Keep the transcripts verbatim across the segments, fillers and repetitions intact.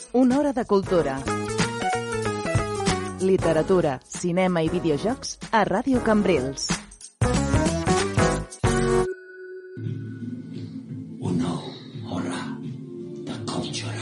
Una hora de cultura. Literatura, cinema i videojocs a Ràdio Cambrils. Una hora de cultura.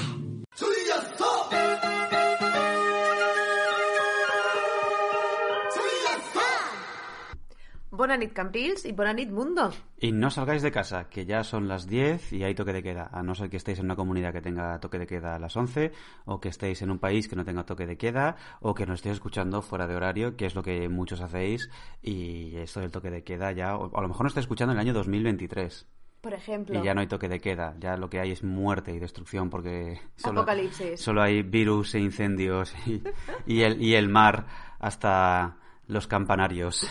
Bona nit, Cambrils, y bona nit, mundo. Y no salgáis de casa, que ya son las diez y hay toque de queda, a no ser que estéis en una comunidad que tenga toque de queda a las once, o que estéis en un país que no tenga toque de queda, o que nos estéis escuchando fuera de horario, que es lo que muchos hacéis, y esto del toque de queda ya, o a lo mejor nos estáis escuchando en el año dos mil veintitrés. Por ejemplo. Y ya no hay toque de queda, ya lo que hay es muerte y destrucción, porque solo, Apocalipsis. solo hay virus e incendios y, y, el, y el mar hasta los campanarios.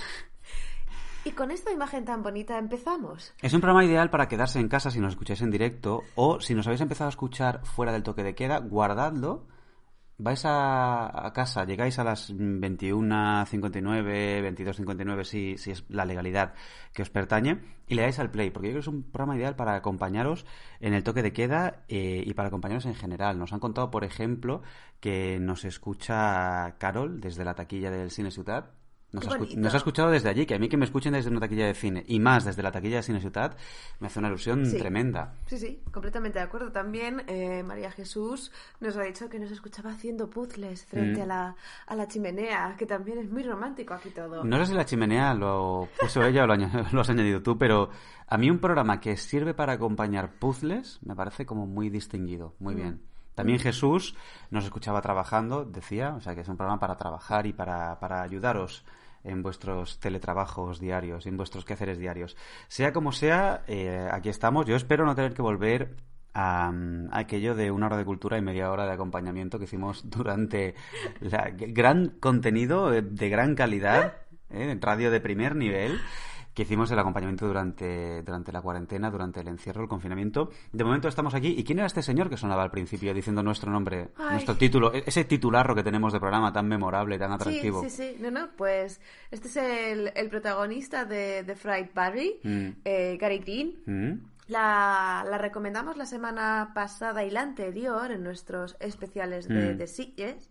Y con esta imagen tan bonita empezamos. Es un programa ideal para quedarse en casa si nos escucháis en directo, o si nos habéis empezado a escuchar fuera del toque de queda, guardadlo, vais a, a casa, llegáis a las veintiuna cincuenta y nueve, veintidós cincuenta y nueve, si, si es la legalidad que os pertañe, y le dais al play, porque yo creo que es un programa ideal para acompañaros en el toque de queda eh, y para acompañaros en general. Nos han contado, por ejemplo, que nos escucha Carol desde la taquilla del Cine Ciutat. Nos ha, escu- nos ha escuchado desde allí, que a mí que me escuchen desde una taquilla de cine y más desde la taquilla de Cine Ciutat me hace una ilusión Sí. tremenda. Sí, sí, completamente de acuerdo. También eh, María Jesús nos ha dicho que nos escuchaba haciendo puzzles frente Mm. a, la, a la chimenea, que también es muy romántico aquí todo. No sé si la chimenea lo puso ella o lo, añ- lo has añadido tú, pero a mí un programa que sirve para acompañar puzzles me parece como muy distinguido, muy Mm. bien. También Jesús nos escuchaba trabajando, decía, o sea que es un programa para trabajar y para, para ayudaros en vuestros teletrabajos diarios, en vuestros quehaceres diarios. Sea como sea, eh, aquí estamos. Yo espero no tener que volver a, a aquello de una hora de cultura y media hora de acompañamiento que hicimos durante la gran contenido de, de gran calidad, ¿eh? En radio de primer nivel, que hicimos el acompañamiento durante, durante la cuarentena, durante el encierro, el confinamiento. De momento estamos aquí. ¿Y quién era este señor que sonaba al principio diciendo nuestro nombre, Ay. nuestro título, ese titularro que tenemos de programa tan memorable, tan atractivo? Sí, sí, sí. No, no, pues este es el, el protagonista de The Fried Barry, Mm. eh, Gary Green. ¿Mm? La, la recomendamos la semana pasada y la anterior en nuestros especiales de, Mm. de Sitges.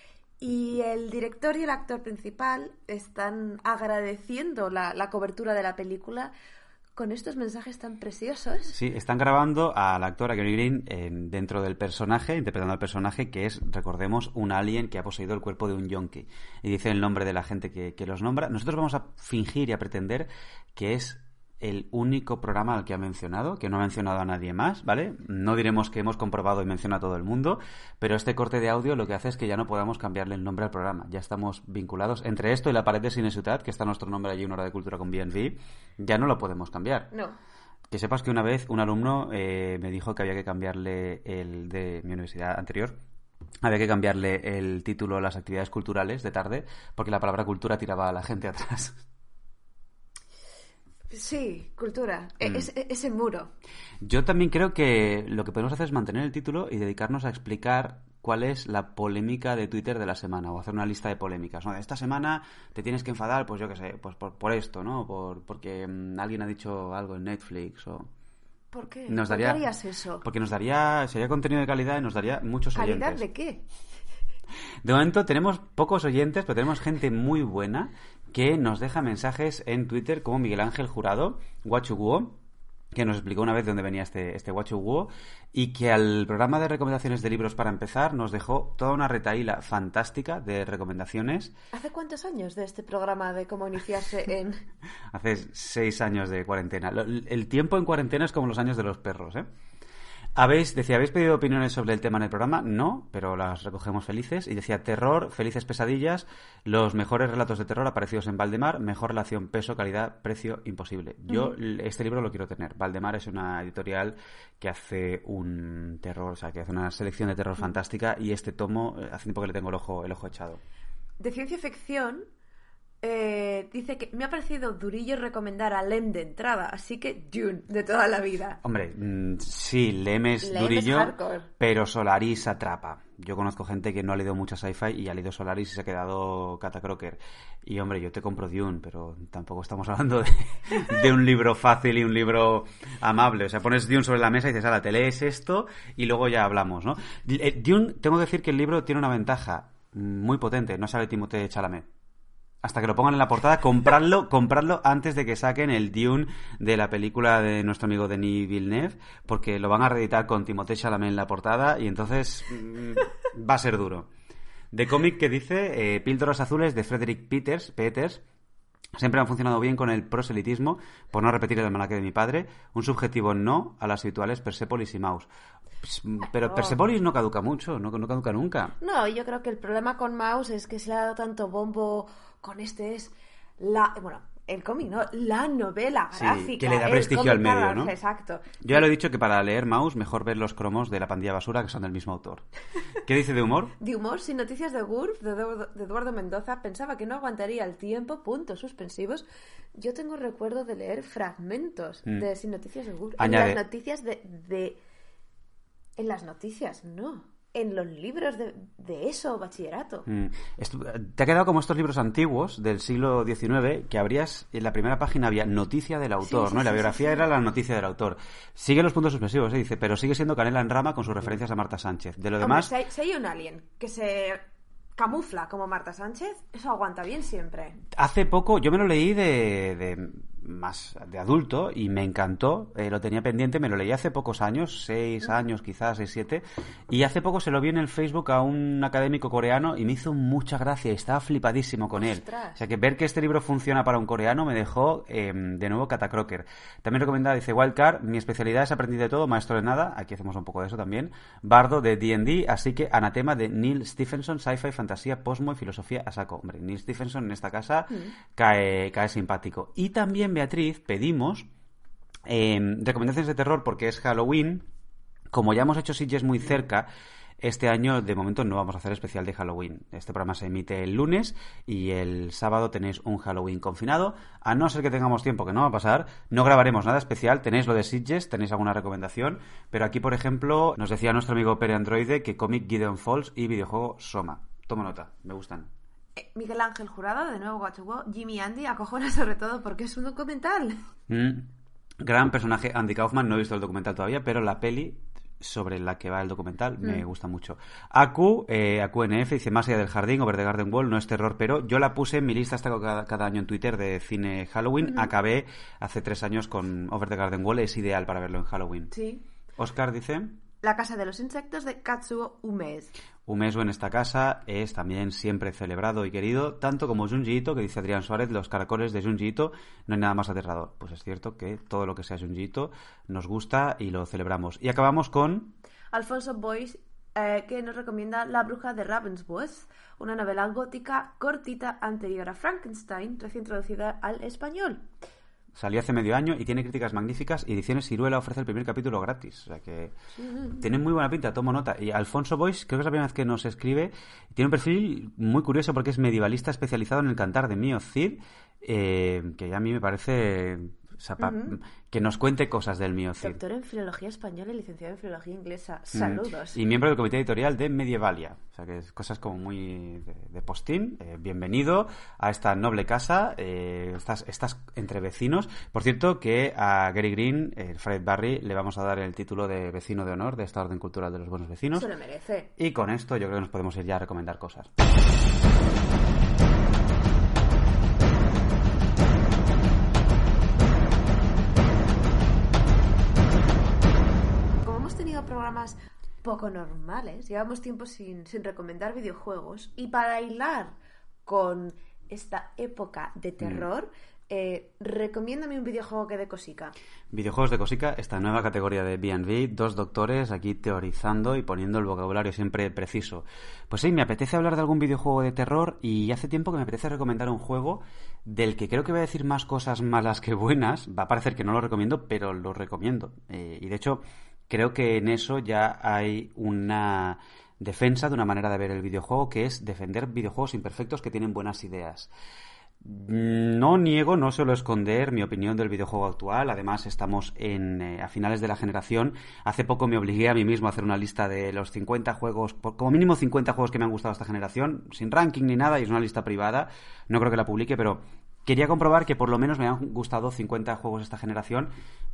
Y el director y el actor principal están agradeciendo la, la cobertura de la película con estos mensajes tan preciosos. Sí, están grabando al actor, a Gary Green, en- dentro del personaje, interpretando al personaje que es, recordemos, un alien que ha poseído el cuerpo de un yonki. Y dice el nombre de la gente que, que los nombra. Nosotros vamos a fingir y a pretender que es el único programa al que ha mencionado, que no ha mencionado a nadie más, ¿vale? No diremos que hemos comprobado y menciona a todo el mundo, pero este corte de audio lo que hace es que ya no podamos cambiarle el nombre al programa. Ya estamos vinculados. Entre esto y la pared de Cine Ciutat, que está nuestro nombre allí, una hora de cultura con B and B, ya no lo podemos cambiar. No. Que sepas que una vez un alumno eh, me dijo que había que cambiarle el de mi universidad anterior, había que cambiarle el título a las actividades culturales de tarde, porque la palabra cultura tiraba a la gente atrás. Sí, cultura. E- Mm. Es, es el muro. Yo también creo que lo que podemos hacer es mantener el título y dedicarnos a explicar cuál es la polémica de Twitter de la semana, o hacer una lista de polémicas, ¿no? Esta semana te tienes que enfadar, pues yo qué sé, pues por, por esto, ¿no? Por, porque mm, alguien ha dicho algo en Netflix o... ¿Por qué? Nos ¿Por qué daría, harías eso? Porque nos daría, sería contenido de calidad y nos daría muchos oyentes. ¿Calidad de qué? De momento tenemos pocos oyentes, pero tenemos gente muy buena que nos deja mensajes en Twitter, como Miguel Ángel Jurado, Guachuguo, que nos explicó una vez de dónde venía este, este Guachuguo, y que al programa de recomendaciones de libros para empezar nos dejó toda una retahíla fantástica de recomendaciones. ¿Hace cuántos años de este programa de cómo iniciarse en...? Hace seis años de cuarentena. Lo- El tiempo en cuarentena es como los años de los perros, ¿eh? ¿Habéis, decía, ¿habéis pedido opiniones sobre el tema en el programa? No, pero las recogemos felices. Y decía, terror, felices pesadillas, los mejores relatos de terror aparecidos en Valdemar, mejor relación peso, calidad, precio, imposible. Yo Ujú. este libro lo quiero tener. Valdemar es una editorial que hace un terror, o sea, que hace una selección de terror fantástica, y este tomo, eh, hace tiempo que le tengo el ojo, el ojo echado. De ciencia ficción, eh, dice que me ha parecido durillo recomendar a Lem de entrada, así que Dune, de toda la vida. Hombre, mmm, sí, Lem es Lem durillo, es hardcore. pero Solaris atrapa. Yo conozco gente que no ha leído mucha sci-fi y ha leído Solaris y se ha quedado catacroker. Y hombre, yo te compro Dune, pero tampoco estamos hablando de, de un libro fácil y un libro amable. O sea, pones Dune sobre la mesa y dices, ala, te lees esto y luego ya hablamos, ¿no? Dune, tengo que decir que el libro tiene una ventaja muy potente. No sale Timothée Chalamet. Hasta que lo pongan en la portada, compradlo, compradlo antes de que saquen el Dune de la película de nuestro amigo Denis Villeneuve, porque lo van a reeditar con Timothée Chalamet en la portada y entonces mmm, va a ser duro. De cómic que dice, eh, Píldoras Azules de Frederick Peters, Peters, siempre han funcionado bien con el proselitismo, por no repetir el almanaque de mi padre, un subjetivo no a las habituales Persepolis y Maus. Pero no. Persepolis no caduca mucho, no, no caduca nunca. No, yo creo que el problema con Maus es que se le ha dado tanto bombo con este es la... Bueno, el cómic, ¿no? La novela gráfica. Sí, que le da prestigio al medio, naranja, ¿no? Exacto. Yo ya lo he dicho que para leer Maus mejor ver los cromos de La Pandilla Basura, que son del mismo autor. ¿Qué dice de humor? De humor, sin noticias de Gurf, de Eduardo, de Eduardo Mendoza, pensaba que no aguantaría el tiempo, puntos suspensivos. Yo tengo recuerdo de leer fragmentos mm. de Sin noticias de Gurf. Añade... En las noticias de, de... En las noticias, no. En los libros de, de eso, bachillerato. Mm. Esto, te ha quedado como estos libros antiguos del siglo diecinueve que abrías, en la primera página había noticia del autor, sí, ¿no? Sí, la sí, biografía sí, sí. era la noticia del autor. Sigue los puntos suspensivos, ¿eh? Dice, pero sigue siendo canela en rama con sus referencias a Marta Sánchez. De lo Hombre, demás... si hay, si hay un alien que se camufla como Marta Sánchez, eso aguanta bien siempre. Hace poco, yo me lo leí de... de... más de adulto y me encantó, eh, lo tenía pendiente, me lo leí hace pocos años, seis años quizás, seis, siete, y hace poco se lo vi en el Facebook a un académico coreano y me hizo mucha gracia y estaba flipadísimo con él. Ostras. O sea que ver que este libro funciona para un coreano me dejó eh, de nuevo catacroker. También recomendada, dice Wildcard, mi especialidad es aprender de todo, maestro de nada, aquí hacemos un poco de eso también, bardo de D and D, así que Anatema de Neil Stephenson, sci-fi, fantasía, posmo y filosofía a saco. Hombre, Neil Stephenson en esta casa mm. cae, cae simpático. Y también Beatriz, pedimos eh, recomendaciones de terror porque es Halloween. Como ya hemos hecho Sitges muy cerca, este año de momento no vamos a hacer especial de Halloween. Este programa se emite el lunes y el sábado tenéis un Halloween confinado. A no ser que tengamos tiempo, que no va a pasar, no grabaremos nada especial. Tenéis lo de Sitges, tenéis alguna recomendación, pero aquí, por ejemplo, nos decía nuestro amigo Pere Androide que cómic Gideon Falls y videojuego Soma. Tomo nota, me gustan. Miguel Ángel Jurado, de nuevo Guachugo, Jimmy Andy, acojona sobre todo porque es un documental. Mm, gran personaje, Andy Kaufman, no he visto el documental todavía, pero la peli sobre la que va el documental mm. me gusta mucho. Aku, eh, A Q N F, dice Más allá del jardín, Over the Garden Wall, no es terror, pero yo la puse en mi lista hasta cada, cada año en Twitter de cine Halloween. Mm. Acabé hace tres años con Over the Garden Wall, es ideal para verlo en Halloween. Sí. Oscar dice... La casa de los insectos de Katsuo Umezu. Umezu en esta casa es también siempre celebrado y querido, tanto como Junji Ito, que dice Adrián Suárez, los caracoles de Junji Ito, no hay nada más aterrador. Pues es cierto que todo lo que sea Junji Ito nos gusta y lo celebramos. Y acabamos con... Alfonso Boyce, eh, que nos recomienda La bruja de Ravensworth, una novela gótica cortita anterior a Frankenstein, recién traducida al español. Salió hace medio año y tiene críticas magníficas. Y Ediciones Ciruela ofrece el primer capítulo gratis. O sea que mm. tiene muy buena pinta, tomo nota. Y Alfonso Boyce, creo que es la primera vez que nos escribe. Tiene un perfil muy curioso porque es medievalista especializado en el cantar de Mio Cid, eh, que ya a mí me parece... O sea, pa, uh-huh. que nos cuente cosas del Mio Cid. Doctor en Filología Española y licenciado en Filología Inglesa. Saludos. Mm. Y miembro del comité editorial de Medievalia. O sea, que es cosas como muy de, de postín. Eh, bienvenido a esta noble casa. Eh, estás, estás entre vecinos. Por cierto, que a Gary Green, eh, Fred Barry, le vamos a dar el título de vecino de honor de esta Orden Cultural de los Buenos Vecinos. Se lo merece. Y con esto yo creo que nos podemos ir ya a recomendar cosas. Programas poco normales, llevamos tiempo sin, sin recomendar videojuegos y para hilar con esta época de terror mm. eh, recomiéndame un videojuego que dé cosica. Videojuegos de cosica, esta nueva categoría de B and B, dos doctores aquí teorizando y poniendo el vocabulario siempre preciso. Pues sí, me apetece hablar de algún videojuego de terror y hace tiempo que me apetece recomendar un juego del que creo que voy a decir más cosas malas que buenas. Va a parecer que no lo recomiendo, pero lo recomiendo. Eh, y de hecho creo que en eso ya hay una defensa de una manera de ver el videojuego, que es defender videojuegos imperfectos que tienen buenas ideas. No niego, no suelo esconder mi opinión del videojuego actual. Además, estamos en, eh, a finales de la generación. Hace poco me obligué a mí mismo a hacer una lista de los cincuenta juegos, como mínimo cincuenta juegos que me han gustado esta generación, sin ranking ni nada, y es una lista privada. No creo que la publique, pero quería comprobar que por lo menos me han gustado cincuenta juegos esta generación,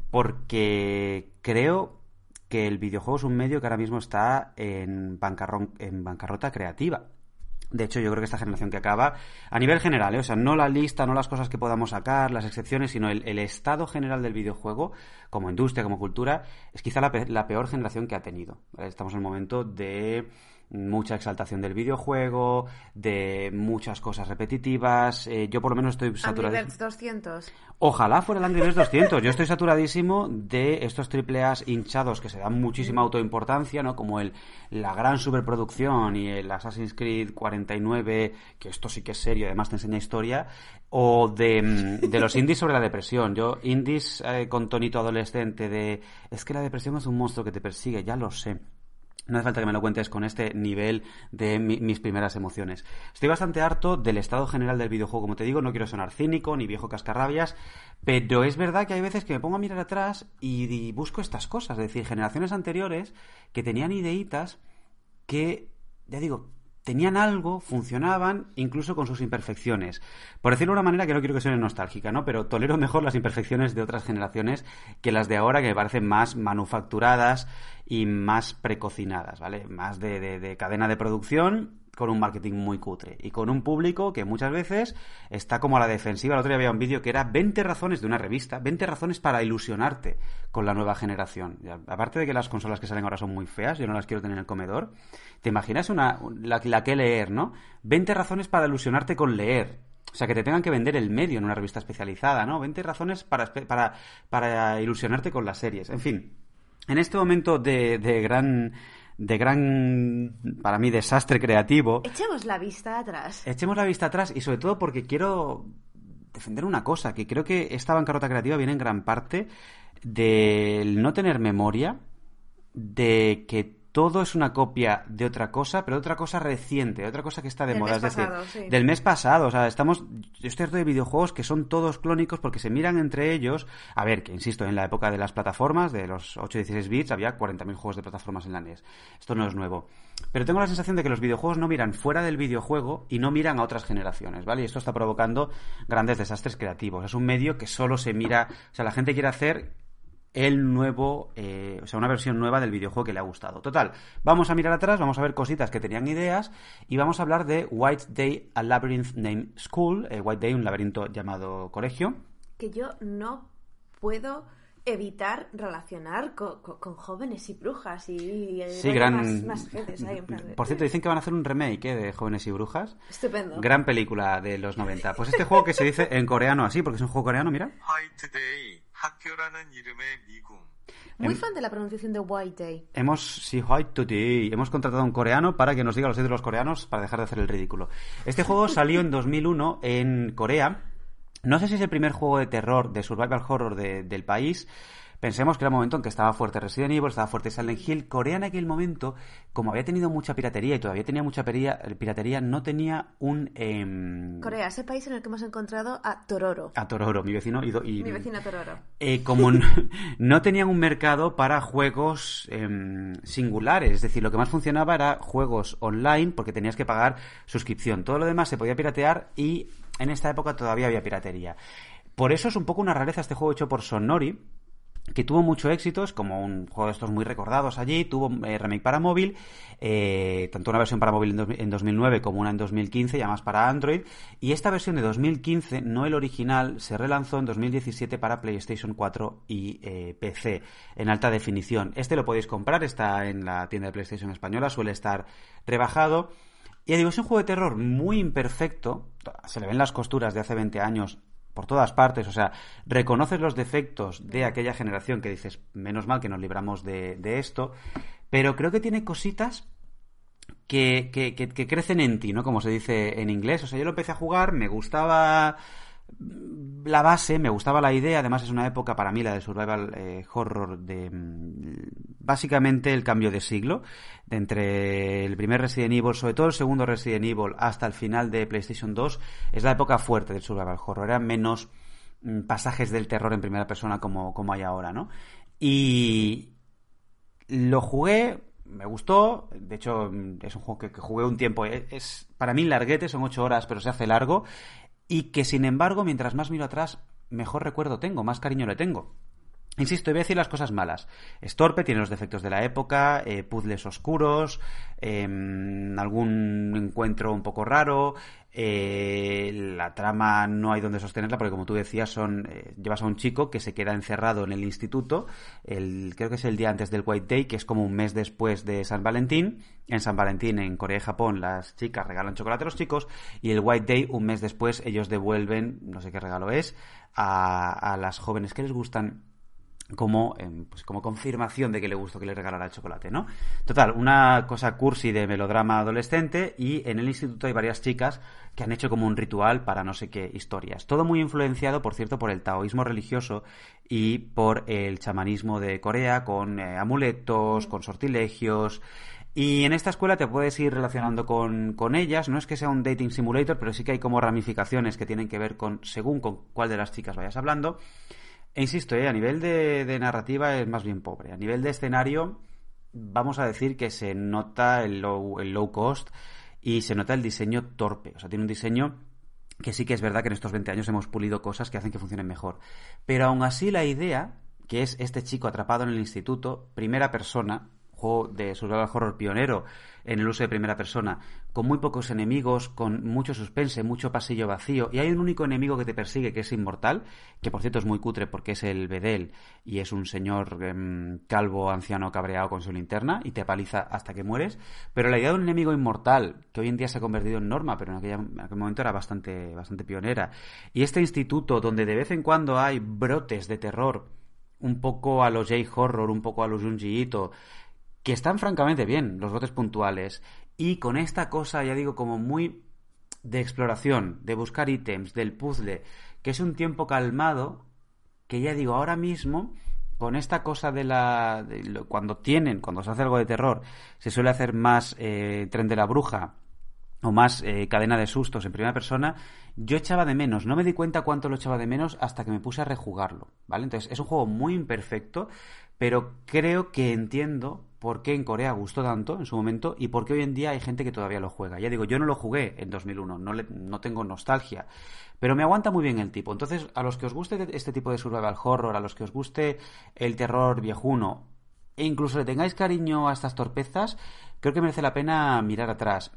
porque creo que el videojuego es un medio que ahora mismo está en, bancarrón, en bancarrota creativa. De hecho, yo creo que esta generación que acaba, a nivel general, ¿eh? O sea, no la lista, no las cosas que podamos sacar, las excepciones, sino el, el estado general del videojuego, como industria, como cultura, es quizá la, pe- la peor generación que ha tenido, ¿vale? Estamos en el momento de mucha exaltación del videojuego, de muchas cosas repetitivas. Eh, yo por lo menos estoy saturado. Angry Birds doscientos. Ojalá fuera el Angry Birds doscientos. Yo estoy saturadísimo de estos triple A hinchados que se dan muchísima autoimportancia, ¿no? Como el la gran superproducción y el Assassin's Creed cuarenta y nueve, que esto sí que es serio, además te enseña historia, o de, de los indies sobre la depresión. Yo, indies eh, con tonito adolescente de es que la depresión es un monstruo que te persigue, ya lo sé. No hace falta que me lo cuentes con este nivel de mi, mis primeras emociones. Estoy bastante harto del estado general del videojuego. Como te digo, no quiero sonar cínico ni viejo cascarrabias, pero es verdad que hay veces que me pongo a mirar atrás y, y busco estas cosas. Es decir, generaciones anteriores que tenían ideitas que, ya digo, tenían algo, funcionaban, incluso con sus imperfecciones. Por decirlo de una manera que no quiero que suene nostálgica, ¿no? Pero tolero mejor las imperfecciones de otras generaciones que las de ahora, que me parecen más manufacturadas y más precocinadas, ¿vale? Más de, de, de cadena de producción, con un marketing muy cutre y con un público que muchas veces está como a la defensiva. El otro día había un vídeo que era veinte razones de una revista, veinte razones para ilusionarte con la nueva generación. Y aparte de que las consolas que salen ahora son muy feas, yo no las quiero tener en el comedor, ¿te imaginas una la, la que leer, ¿no? veinte razones para ilusionarte con leer. O sea, que te tengan que vender el medio en una revista especializada, ¿no? veinte razones para, para, para ilusionarte con las series. En fin, en este momento de, de gran... de gran, para mí, desastre creativo. Echemos la vista atrás. Echemos la vista atrás y sobre todo porque quiero defender una cosa, que creo que esta bancarrota creativa viene en gran parte del no tener memoria, de que todo es una copia de otra cosa, pero de otra cosa reciente, de otra cosa que está de Del moda, mes es decir, pasado, sí. del mes pasado. O sea, estamos, yo estoy harto de videojuegos que son todos clónicos porque se miran entre ellos. A ver, que insisto, en la época de las plataformas, de los ocho y dieciséis bits, había cuarenta mil juegos de plataformas en la N E S. Esto no es nuevo. Pero tengo la sensación de que los videojuegos no miran fuera del videojuego y no miran a otras generaciones, ¿vale? Y esto está provocando grandes desastres creativos. Es un medio que solo se mira, o sea, la gente quiere hacer el nuevo, eh, o sea, una versión nueva del videojuego que le ha gustado. Total, vamos a mirar atrás, vamos a ver cositas que tenían ideas y vamos a hablar de White Day, a Labyrinth Named School. eh, White Day, un laberinto llamado colegio. Que yo no puedo evitar relacionar con, con, con jóvenes y brujas y, y Sí, gran... más, más genes ahí en plan de- Por cierto, dicen que van a hacer un remake ¿eh? de Jóvenes y Brujas. Estupendo. Gran película de los noventa. Pues este juego que se dice en coreano así, porque es un juego coreano, mira. 화이트 데이 학교라는 이름의 미궁. Muy Em- fan de la pronunciación de White Day. Hemos, sí, White Today. Hemos contratado a un coreano para que nos diga los títulos coreanos para dejar de hacer el ridículo. Este juego salió en dos mil uno en Corea. No sé si es el primer juego de terror, de survival horror de- del país. Pensemos que era un momento en que estaba fuerte Resident Evil, estaba fuerte Silent Hill. Corea en aquel momento, como había tenido mucha piratería y todavía tenía mucha peria- piratería, no tenía un... em, Corea, ese país en el que hemos encontrado a Tororo. A Tororo, mi vecino. Y, do- y- Mi vecina Tororo. eh, como no, no tenían un mercado para juegos em, singulares, es decir, lo que más funcionaba era juegos online porque tenías que pagar suscripción. Todo lo demás se podía piratear y en esta época todavía había piratería. Por eso es un poco una rareza este juego hecho por Sonori, que tuvo mucho éxito, es como un juego de estos muy recordados allí, tuvo eh, remake para móvil, eh, tanto una versión para móvil en, dos, en dos mil nueve como una en dos mil quince, y además para Android, y esta versión de dos mil quince, no el original, se relanzó en dos mil diecisiete para PlayStation cuatro y eh, P C, en alta definición. Este lo podéis comprar, está en la tienda de PlayStation española, suele estar rebajado. Y digo, es un juego de terror muy imperfecto, se le ven las costuras de hace veinte años por todas partes, o sea, reconoces los defectos de aquella generación que dices, menos mal que nos libramos de, de esto, pero creo que tiene cositas que, que, que, que crecen en ti, ¿no? Como se dice en inglés. O sea, yo lo empecé a jugar, me gustaba La base, me gustaba la idea, además es una época para mí, la del survival eh, horror, de básicamente el cambio de siglo, de entre el primer Resident Evil, sobre todo el segundo Resident Evil, hasta el final de PlayStation dos, es la época fuerte del survival horror, eran menos mm, pasajes del terror en primera persona como, como hay ahora, ¿no? Y lo jugué, me gustó, de hecho es un juego que, que jugué un tiempo, es, es para mí larguete, son ocho horas, pero se hace largo, y que sin embargo, mientras más miro atrás, mejor recuerdo tengo, más cariño le tengo. Insisto, voy a decir las cosas malas. Es torpe, tiene los defectos de la época, eh, puzzles oscuros, eh, algún encuentro un poco raro, eh, la trama no hay donde sostenerla porque, como tú decías, son eh, llevas a un chico que se queda encerrado en el instituto, el, creo que es el día antes del White Day, que es como un mes después de San Valentín. En San Valentín, en Corea y Japón, las chicas regalan chocolate a los chicos, y el White Day, un mes después, ellos devuelven, no sé qué regalo es, a, a las jóvenes que les gustan, como eh, pues como confirmación de que le gustó que le regalara el chocolate, ¿no? Total, una cosa cursi de melodrama adolescente, y en el instituto hay varias chicas que han hecho como un ritual para no sé qué historias. Todo muy influenciado, por cierto, por el taoísmo religioso y por el chamanismo de Corea, con eh, amuletos, con sortilegios. Y en esta escuela te puedes ir relacionando con, con ellas. No es que sea un dating simulator, pero sí que hay como ramificaciones que tienen que ver con según con cuál de las chicas vayas hablando. E insisto, eh, a nivel de, de narrativa es más bien pobre. A nivel de escenario, vamos a decir que se nota el low, el low cost y se nota el diseño torpe. O sea, tiene un diseño que sí que es verdad que en estos veinte años hemos pulido cosas que hacen que funcionen mejor. Pero aún así la idea, que es este chico atrapado en el instituto, primera persona, juego de survival horror pionero en el uso de primera persona, con muy pocos enemigos, con mucho suspense, mucho pasillo vacío, y hay un único enemigo que te persigue, que es inmortal, que por cierto es muy cutre porque es el Bedel y es un señor eh, calvo, anciano, cabreado con su linterna, y te paliza hasta que mueres. Pero la idea de un enemigo inmortal, que hoy en día se ha convertido en norma, pero en, aquella, en aquel momento era bastante, bastante pionera, y este instituto donde de vez en cuando hay brotes de terror, un poco a los J-horror, un poco a los Junji Ito, que están francamente bien, los brotes puntuales, y con esta cosa, ya digo, como muy de exploración, de buscar ítems, del puzzle, que es un tiempo calmado, que ya digo, ahora mismo, con esta cosa de la... de lo, cuando tienen, cuando se hace algo de terror, se suele hacer más eh, Tren de la Bruja, o más eh, cadena de sustos en primera persona, yo echaba de menos, no me di cuenta cuánto lo echaba de menos hasta que me puse a rejugarlo, ¿vale? Entonces, es un juego muy imperfecto, pero creo que entiendo por qué en Corea gustó tanto en su momento y por qué hoy en día hay gente que todavía lo juega. Ya digo, yo no lo jugué en dos mil uno, no, le, no tengo nostalgia, pero me aguanta muy bien el tipo. Entonces, a los que os guste este tipo de survival horror, a los que os guste el terror viejuno, e incluso le tengáis cariño a estas torpezas, creo que merece la pena mirar atrás.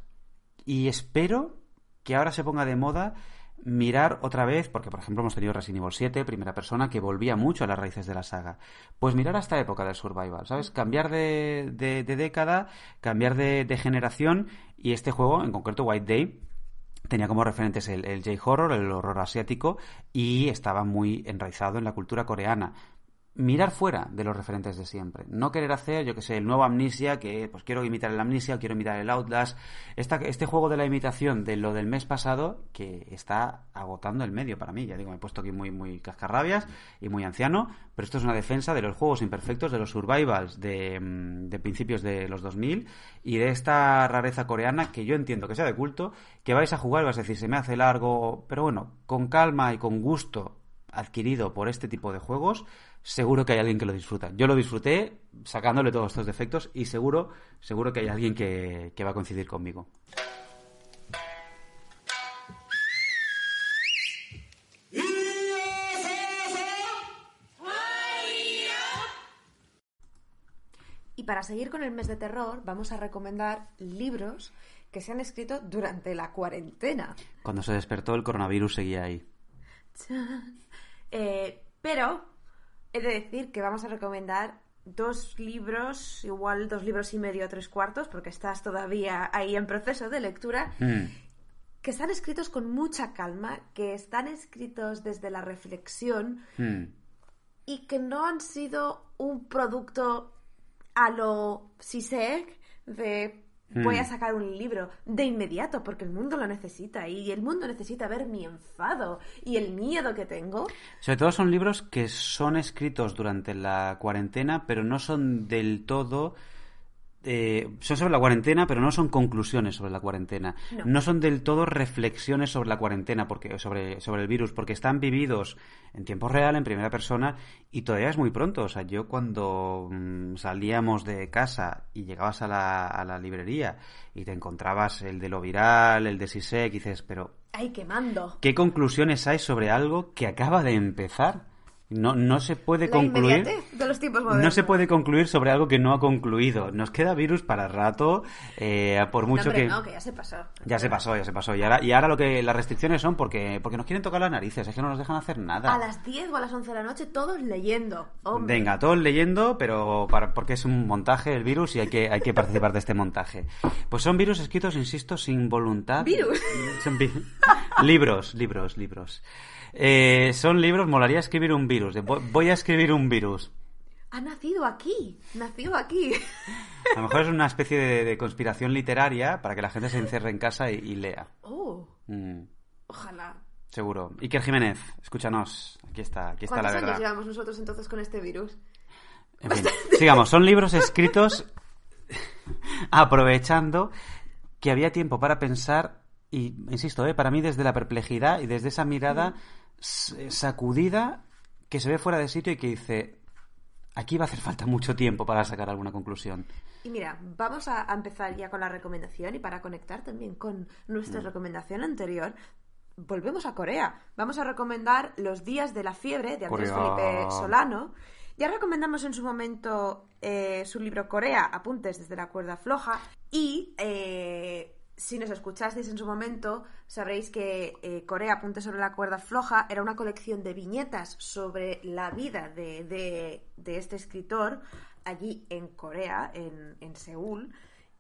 Y espero que ahora se ponga de moda mirar otra vez, porque por ejemplo hemos tenido Resident Evil siete, primera persona, que volvía mucho a las raíces de la saga. Pues mirar a esta época del survival, ¿sabes? Cambiar de, de, de década, cambiar de, de generación, y este juego, en concreto White Day, tenía como referentes el, el J-horror, el horror asiático, y estaba muy enraizado en la cultura coreana. Mirar fuera de los referentes de siempre. No querer hacer, yo que sé, el nuevo Amnesia, que pues quiero imitar el Amnesia, quiero imitar el Outlast. Esta, este juego de la imitación de lo del mes pasado, que está agotando el medio para mí. Ya digo, me he puesto aquí muy, muy cascarrabias y muy anciano, pero esto es una defensa de los juegos imperfectos, de los survivals de, de principios de los dos mil y de esta rareza coreana que yo entiendo que sea de culto, que vais a jugar y vais a decir, se me hace largo, pero bueno, con calma y con gusto adquirido por este tipo de juegos, seguro que hay alguien que lo disfruta. Yo lo disfruté sacándole todos estos defectos y seguro, seguro que hay alguien que, que va a coincidir conmigo. Y para seguir con el mes de terror, vamos a recomendar libros que se han escrito durante la cuarentena. Cuando se despertó el coronavirus seguía ahí. Eh, pero he de decir que vamos a recomendar dos libros, igual dos libros y medio, tres cuartos, porque estás todavía ahí en proceso de lectura, mm. que están escritos con mucha calma, que están escritos desde la reflexión mm. y que no han sido un producto a lo Sisek de voy Mm. a sacar un libro de inmediato porque el mundo lo necesita y el mundo necesita ver mi enfado y el miedo que tengo. Sobre todo son libros que son escritos durante la cuarentena, pero no son del todo... Eh, son sobre la cuarentena, pero no son conclusiones sobre la cuarentena. No. No son del todo reflexiones sobre la cuarentena, porque sobre, sobre el virus, porque están vividos en tiempo real, en primera persona, y todavía es muy pronto. O sea, yo cuando mm, salíamos de casa y llegabas a la, a la librería y te encontrabas el de lo viral, el de Sisek, y dices, pero ¡Ay, quemando! ¿qué conclusiones hay sobre algo que acaba de empezar? No, no se puede La concluir. inmediatez de los tiempos modernos. No se puede concluir sobre algo que no ha concluido. Nos queda virus para rato, eh, por mucho no, hombre, que... no, que ya se pasó. Ya se pasó, ya se pasó. Y ahora, y ahora lo que las restricciones son porque, porque nos quieren tocar las narices, es que no nos dejan hacer nada. A las diez o a las once de la noche todos leyendo. Hombre. Venga, todos leyendo, pero para, porque es un montaje el virus y hay que, hay que participar de este montaje. Pues son virus escritos, insisto, sin voluntad. ¿Virus? Son vi- libros, libros, libros. Eh, son libros, molaría escribir un virus. de, vo- Voy a escribir un virus. Ha nacido aquí. Nació aquí. A lo mejor es una especie de, de conspiración literaria para que la gente se encierre en casa y, y lea. Oh, Mm, ojalá. seguro. Iker Jiménez, escúchanos. Aquí está, aquí está la ¿Cuántos años verdad. llevamos nosotros entonces con este virus? En fin, sigamos. Son libros escritos aprovechando que había tiempo para pensar y, insisto, eh, para mí desde la perplejidad y desde esa mirada s- sacudida que se ve fuera de sitio y que dice, aquí va a hacer falta mucho tiempo para sacar alguna conclusión. Y mira, vamos a a empezar ya con la recomendación y para conectar también con nuestra Mm. recomendación anterior, volvemos a Corea. Vamos a recomendar Los días de la fiebre de Andrés Corea. Felipe Solano. Ya recomendamos en su momento eh, su libro Corea, Apuntes desde la cuerda floja. Y eh, si nos escuchasteis en su momento, sabréis que eh, Corea, Apuntes sobre la cuerda floja era una colección de viñetas sobre la vida de, de, de este escritor allí en Corea, en, en Seúl.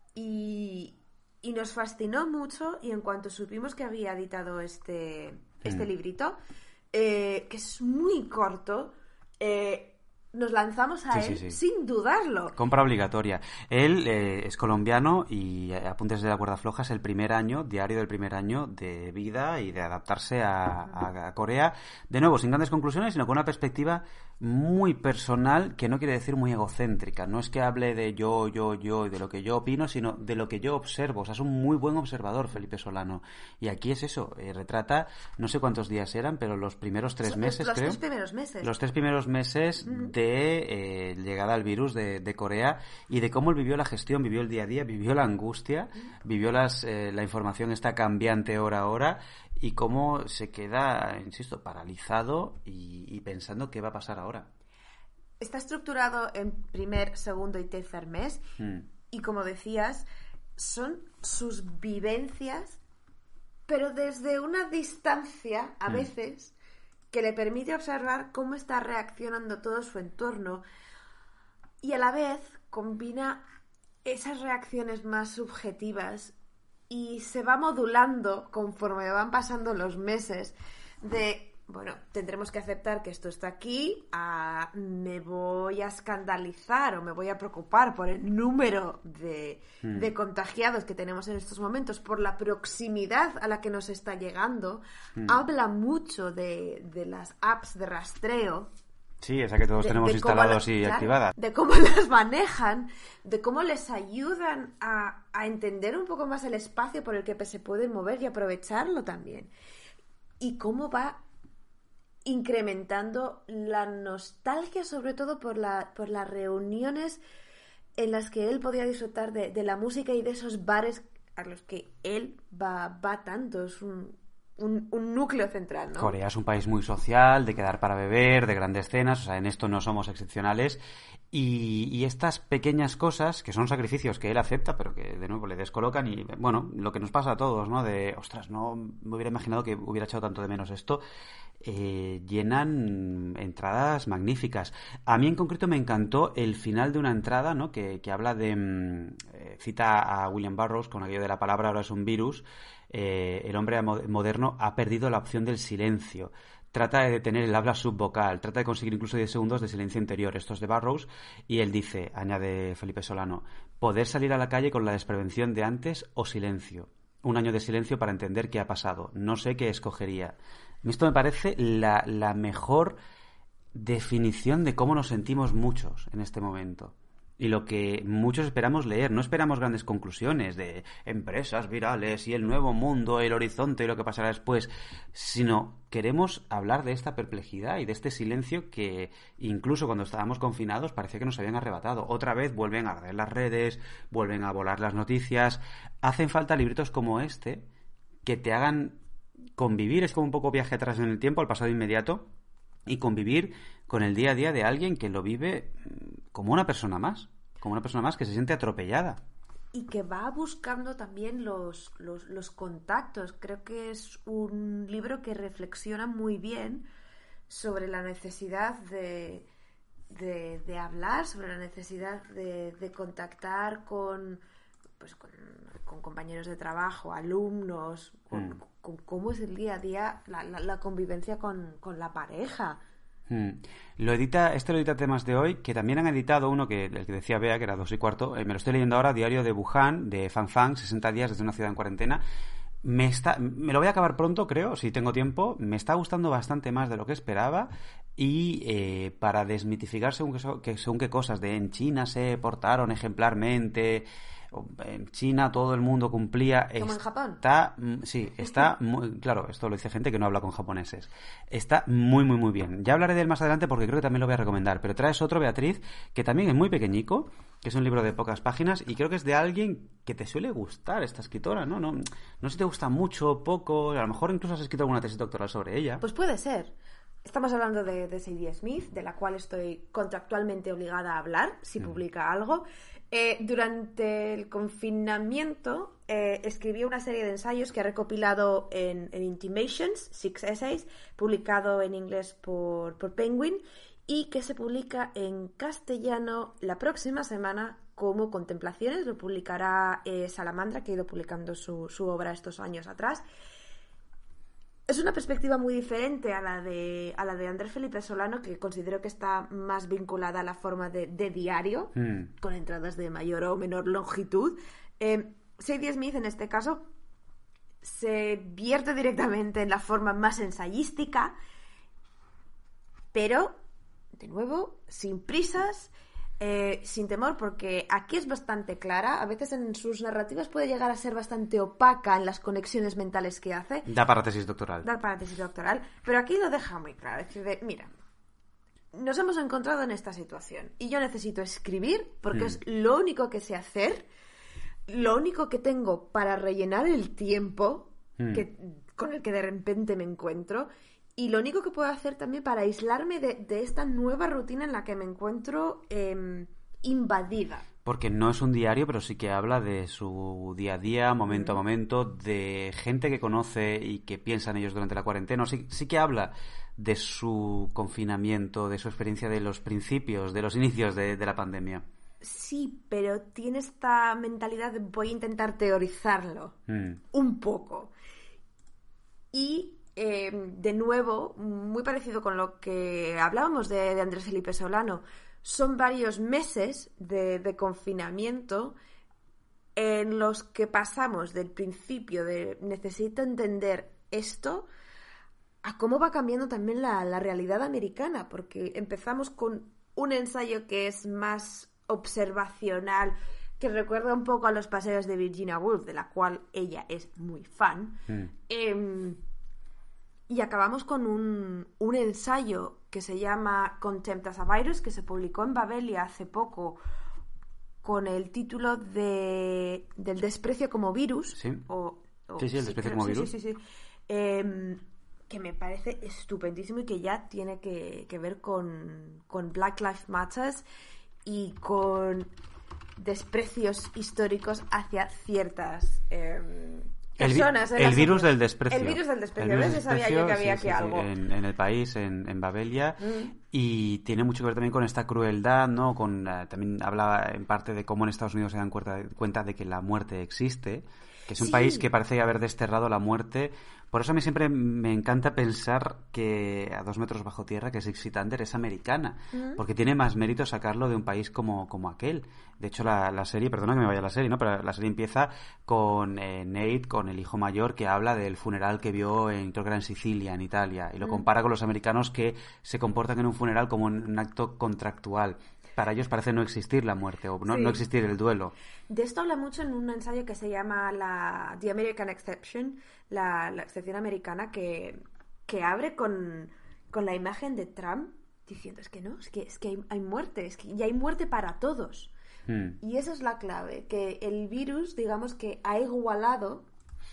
Y, y nos fascinó mucho y en cuanto supimos que había editado este, este Mm. librito, eh, que es muy corto, eh, nos lanzamos a Sí, él sí, sí. sin dudarlo. Compra obligatoria. Él eh, es colombiano y eh, Apuntes de la cuerda floja es el primer año, diario del primer año de vida y de adaptarse a, a- a Corea. De nuevo, sin grandes conclusiones, sino con una perspectiva muy personal, que no quiere decir muy egocéntrica. No es que hable de yo, yo, yo y de lo que yo opino, sino de lo que yo observo. O sea, es un muy buen observador, Felipe Solano. Y aquí es eso, eh, retrata, no sé cuántos días eran, pero los primeros tres Los- meses, los creo. tres primeros meses. Los tres primeros meses de eh, llegada al virus de, de Corea y de cómo él vivió la gestión, vivió el día a día, vivió la angustia, vivió las, eh, la información está cambiante hora a hora y cómo se queda, insisto, paralizado y, y pensando qué va a pasar ahora. Está estructurado en primer, segundo y tercer mes. Mm. Y como decías, son sus vivencias, pero desde una distancia, a Mm. veces, que le permite observar cómo está reaccionando todo su entorno y a la vez combina esas reacciones más subjetivas y se va modulando conforme van pasando los meses de, bueno, tendremos que aceptar que esto está aquí, a, me voy a escandalizar o me voy a preocupar por el número de, Mm. de contagiados que tenemos en estos momentos, por la proximidad a la que nos está llegando. Mm. Habla mucho de, de las apps de rastreo, Sí, esa que todos de- tenemos de cómo instalados la- y claro, activadas. de cómo las manejan, de cómo les ayudan a, a entender un poco más el espacio por el que se pueden mover y aprovecharlo también. Y cómo va incrementando la nostalgia, sobre todo por, la, por las reuniones en las que él podía disfrutar de, de la música y de esos bares a los que él va, va tanto. Es un, un, un núcleo central, ¿no? Corea es un país muy social, de quedar para beber, de grandes cenas, o sea, en esto no somos excepcionales. Y, y estas pequeñas cosas, que son sacrificios que él acepta, pero que de nuevo le descolocan y, bueno, lo que nos pasa a todos, ¿no? De, ostras, no me hubiera imaginado que hubiera echado tanto de menos esto. Eh, llenan entradas magníficas. A mí en concreto me encantó el final de una entrada, ¿no? Que, que habla de... mm, eh, cita a William Burroughs con aquello de la palabra ahora es un virus. Eh, el hombre mo- moderno ha perdido la opción del silencio. trata de detener el habla subvocal, trata de conseguir incluso diez segundos de silencio interior. Esto es de Burroughs, y él dice, añade Felipe Solano, poder salir a la calle con la desprevención de antes o silencio. Un año de silencio para entender qué ha pasado. No sé qué escogería. Esto me parece la, la mejor definición de cómo nos sentimos muchos en este momento. Y lo que muchos esperamos leer. No esperamos grandes conclusiones de empresas virales y el nuevo mundo, el horizonte y lo que pasará después, sino queremos hablar de esta perplejidad y de este silencio que incluso cuando estábamos confinados parecía que nos habían arrebatado. Otra vez vuelven a arder las redes, vuelven a volar las noticias. Hacen falta libritos como este que te hagan convivir. Es como un poco viaje atrás en el tiempo, al pasado inmediato, y convivir con el día a día de alguien que lo vive como una persona más, como una persona más que se siente atropellada. Y que va buscando también los, los, los contactos. Creo que es un libro que reflexiona muy bien sobre la necesidad de, de, de hablar, sobre la necesidad de, de contactar con, pues con, con compañeros de trabajo, alumnos, con, mm. con cómo es el día a día, la, la, la convivencia con, con la pareja. Hmm. Lo edita, este lo edita Temas de Hoy, que también han editado uno que el que decía Bea, que era dos y cuarto, eh, me lo estoy leyendo ahora, Diario de Wuhan, de Fan Fan, sesenta días desde una ciudad en cuarentena. Me está, me lo voy a acabar pronto, creo, si tengo tiempo. Me está gustando bastante más de lo que esperaba. Y eh, para desmitificar según qué, que, según qué cosas de en China se portaron ejemplarmente, en China todo el mundo cumplía. ¿Como en Japón? Está, sí, está muy, claro, esto lo dice gente que no habla con japoneses. Está muy, muy, muy bien. Ya hablaré de él más adelante porque creo que también lo voy a recomendar. Pero traes otro, Beatriz, que también es muy pequeñico, que es un libro de pocas páginas y creo que es de alguien que te suele gustar, esta escritora, ¿no? No, no sé si te gusta mucho o poco, a lo mejor incluso has escrito alguna tesis doctoral sobre ella. Pues puede ser. Estamos hablando de, de Sadie Smith, de la cual estoy contractualmente obligada a hablar si mm. publica algo. Eh, durante el confinamiento eh, escribió una serie de ensayos que ha recopilado en, en Intimations, Six Essays, publicado en inglés por, por Penguin, y que se publica en castellano la próxima semana como Contemplaciones. Lo publicará eh, Salamandra, que ha ido publicando su, su obra estos años atrás. Es una perspectiva muy diferente a la de a la de Andrés Felipe Solano, que considero que está más vinculada a la forma de, de diario, mm. con entradas de mayor o menor longitud. Eh, Sadie Smith, en este caso, se vierte directamente en la forma más ensayística, pero, de nuevo, sin prisas, Eh, sin temor, porque aquí es bastante clara. A veces en sus narrativas puede llegar a ser bastante opaca en las conexiones mentales que hace. Da para tesis doctoral. Da para tesis doctoral. Pero aquí lo deja muy claro. Es decir, de, mira, nos hemos encontrado en esta situación y yo necesito escribir porque mm. es lo único que sé hacer, lo único que tengo para rellenar el tiempo mm. que, con el que de repente me encuentro. Y lo único que puedo hacer también para aislarme de, de esta nueva rutina en la que me encuentro eh, invadida. Porque no es un diario, pero sí que habla de su día a día, momento mm. a momento, de gente que conoce y que piensa en ellos durante la cuarentena. Sí, sí que habla de su confinamiento, de su experiencia de los principios, de los inicios de, de la pandemia. Sí, pero tiene esta mentalidad de voy a intentar teorizarlo mm. un poco. Y... Eh, de nuevo, muy parecido con lo que hablábamos de, de Andrés Felipe Solano, son varios meses de, de confinamiento en los que pasamos del principio de necesito entender esto a cómo va cambiando también la, la realidad americana, porque empezamos con un ensayo que es más observacional, que recuerda un poco a los paseos de Virginia Woolf, de la cual ella es muy fan. Mm. Eh, Y acabamos con un, un ensayo que se llama Contempt as a Virus, que se publicó en Babelia hace poco con el título de del desprecio como virus. Sí, o, o, sí, sí, el desprecio sí, como sí, virus. Sí, sí, sí. Eh, que me parece estupendísimo y que ya tiene que, que ver con, con Black Lives Matter y con desprecios históricos hacia ciertas... Eh, personas, el, el virus del desprecio. El virus del desprecio. A veces sabía yo que había sí, aquí sí, algo. Sí. En, en el país, en, en Babelia. Mm. Y tiene mucho que ver también con esta crueldad, ¿no? Con, uh, también habla en parte de cómo en Estados Unidos se dan cuenta, cuenta de que la muerte existe. Que es un sí. país que parece haber desterrado la muerte Por eso a mí siempre me encanta pensar que A dos metros bajo tierra, que Six Feet Under, es americana, mm. porque tiene más mérito sacarlo de un país como, como aquel. De hecho, la, la serie, perdona que me vaya a la serie, ¿no? Pero la serie empieza con eh, Nate, con el hijo mayor, que habla del funeral que vio en, creo que era en Sicilia, en Italia, y lo mm. compara con los americanos que se comportan en un funeral como un, un acto contractual. Para ellos parece no existir la muerte o no, sí. no existir el duelo. De esto habla mucho en un ensayo que se llama la The American Exception, la, la excepción americana, que, que abre con, con la imagen de Trump diciendo, es que no, es que, es que hay, hay muerte, es que ya hay muerte para todos. Hmm. Y esa es la clave, que el virus, digamos que ha igualado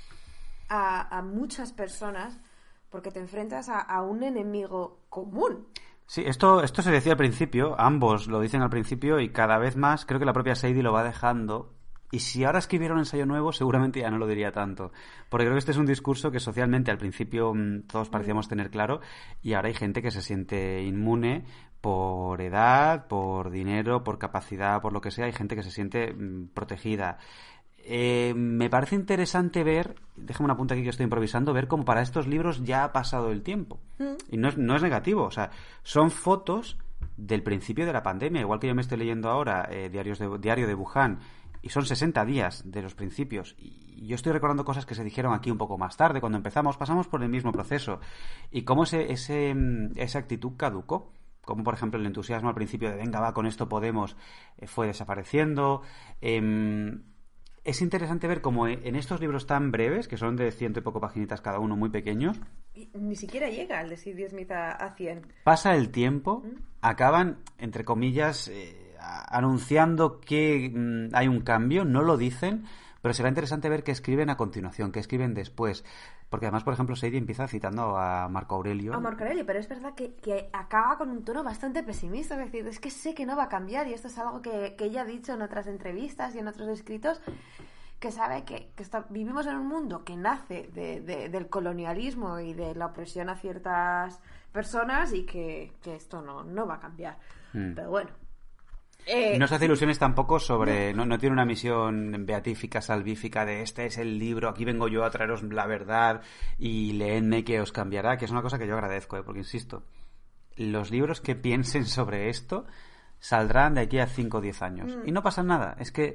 a, a muchas personas porque te enfrentas a, a un enemigo común. Sí, esto, esto se decía al principio, ambos lo dicen al principio y cada vez más creo que la propia Sadie lo va dejando. Y si ahora escribiera un ensayo nuevo, seguramente ya no lo diría tanto. Porque creo que este es un discurso que socialmente al principio mmm, todos parecíamos tener claro y ahora hay gente que se siente inmune por edad, por dinero, por capacidad, por lo que sea. Hay gente que se siente mmm, protegida. Eh, me parece interesante ver, déjame una punta aquí que estoy improvisando, ver cómo para estos libros ya ha pasado el tiempo. Mm. Y no es, no es negativo, o sea, son fotos del principio de la pandemia, igual que yo me estoy leyendo ahora eh, diarios de, Diario de Wuhan, y son sesenta días de los principios. Y yo estoy recordando cosas que se dijeron aquí un poco más tarde, cuando empezamos, pasamos por el mismo proceso. Y cómo ese, ese, esa actitud caducó. Como por ejemplo el entusiasmo al principio de venga, va, con esto podemos, eh, fue desapareciendo. Eh, Es interesante ver cómo en estos libros tan breves, que son de ciento y poco paginitas cada uno, muy pequeños... Ni siquiera llega el de Sadie Smith a, a cien. Pasa el tiempo, ¿Mm? acaban, entre comillas, eh, anunciando que mm, hay un cambio, no lo dicen, pero será interesante ver qué escriben a continuación, qué escriben después. Porque además, por ejemplo, Sadie empieza citando a Marco Aurelio. A Marco Aurelio, pero es verdad que, que acaba con un tono bastante pesimista. Es decir, es que sé que no va a cambiar y esto es algo que, que ella ha dicho en otras entrevistas y en otros escritos, que sabe que, que está, vivimos en un mundo que nace de, de, del colonialismo y de la opresión a ciertas personas y que, que esto no, no va a cambiar. Mm. Pero bueno. Eh, no se hace ilusiones tampoco sobre... No, no tiene una misión beatífica, salvífica de este es el libro, aquí vengo yo a traeros la verdad y leedme que os cambiará, que es una cosa que yo agradezco, ¿eh? Porque insisto, los libros que piensen sobre esto saldrán de aquí a cinco o diez años. Mm. Y no pasa nada, es que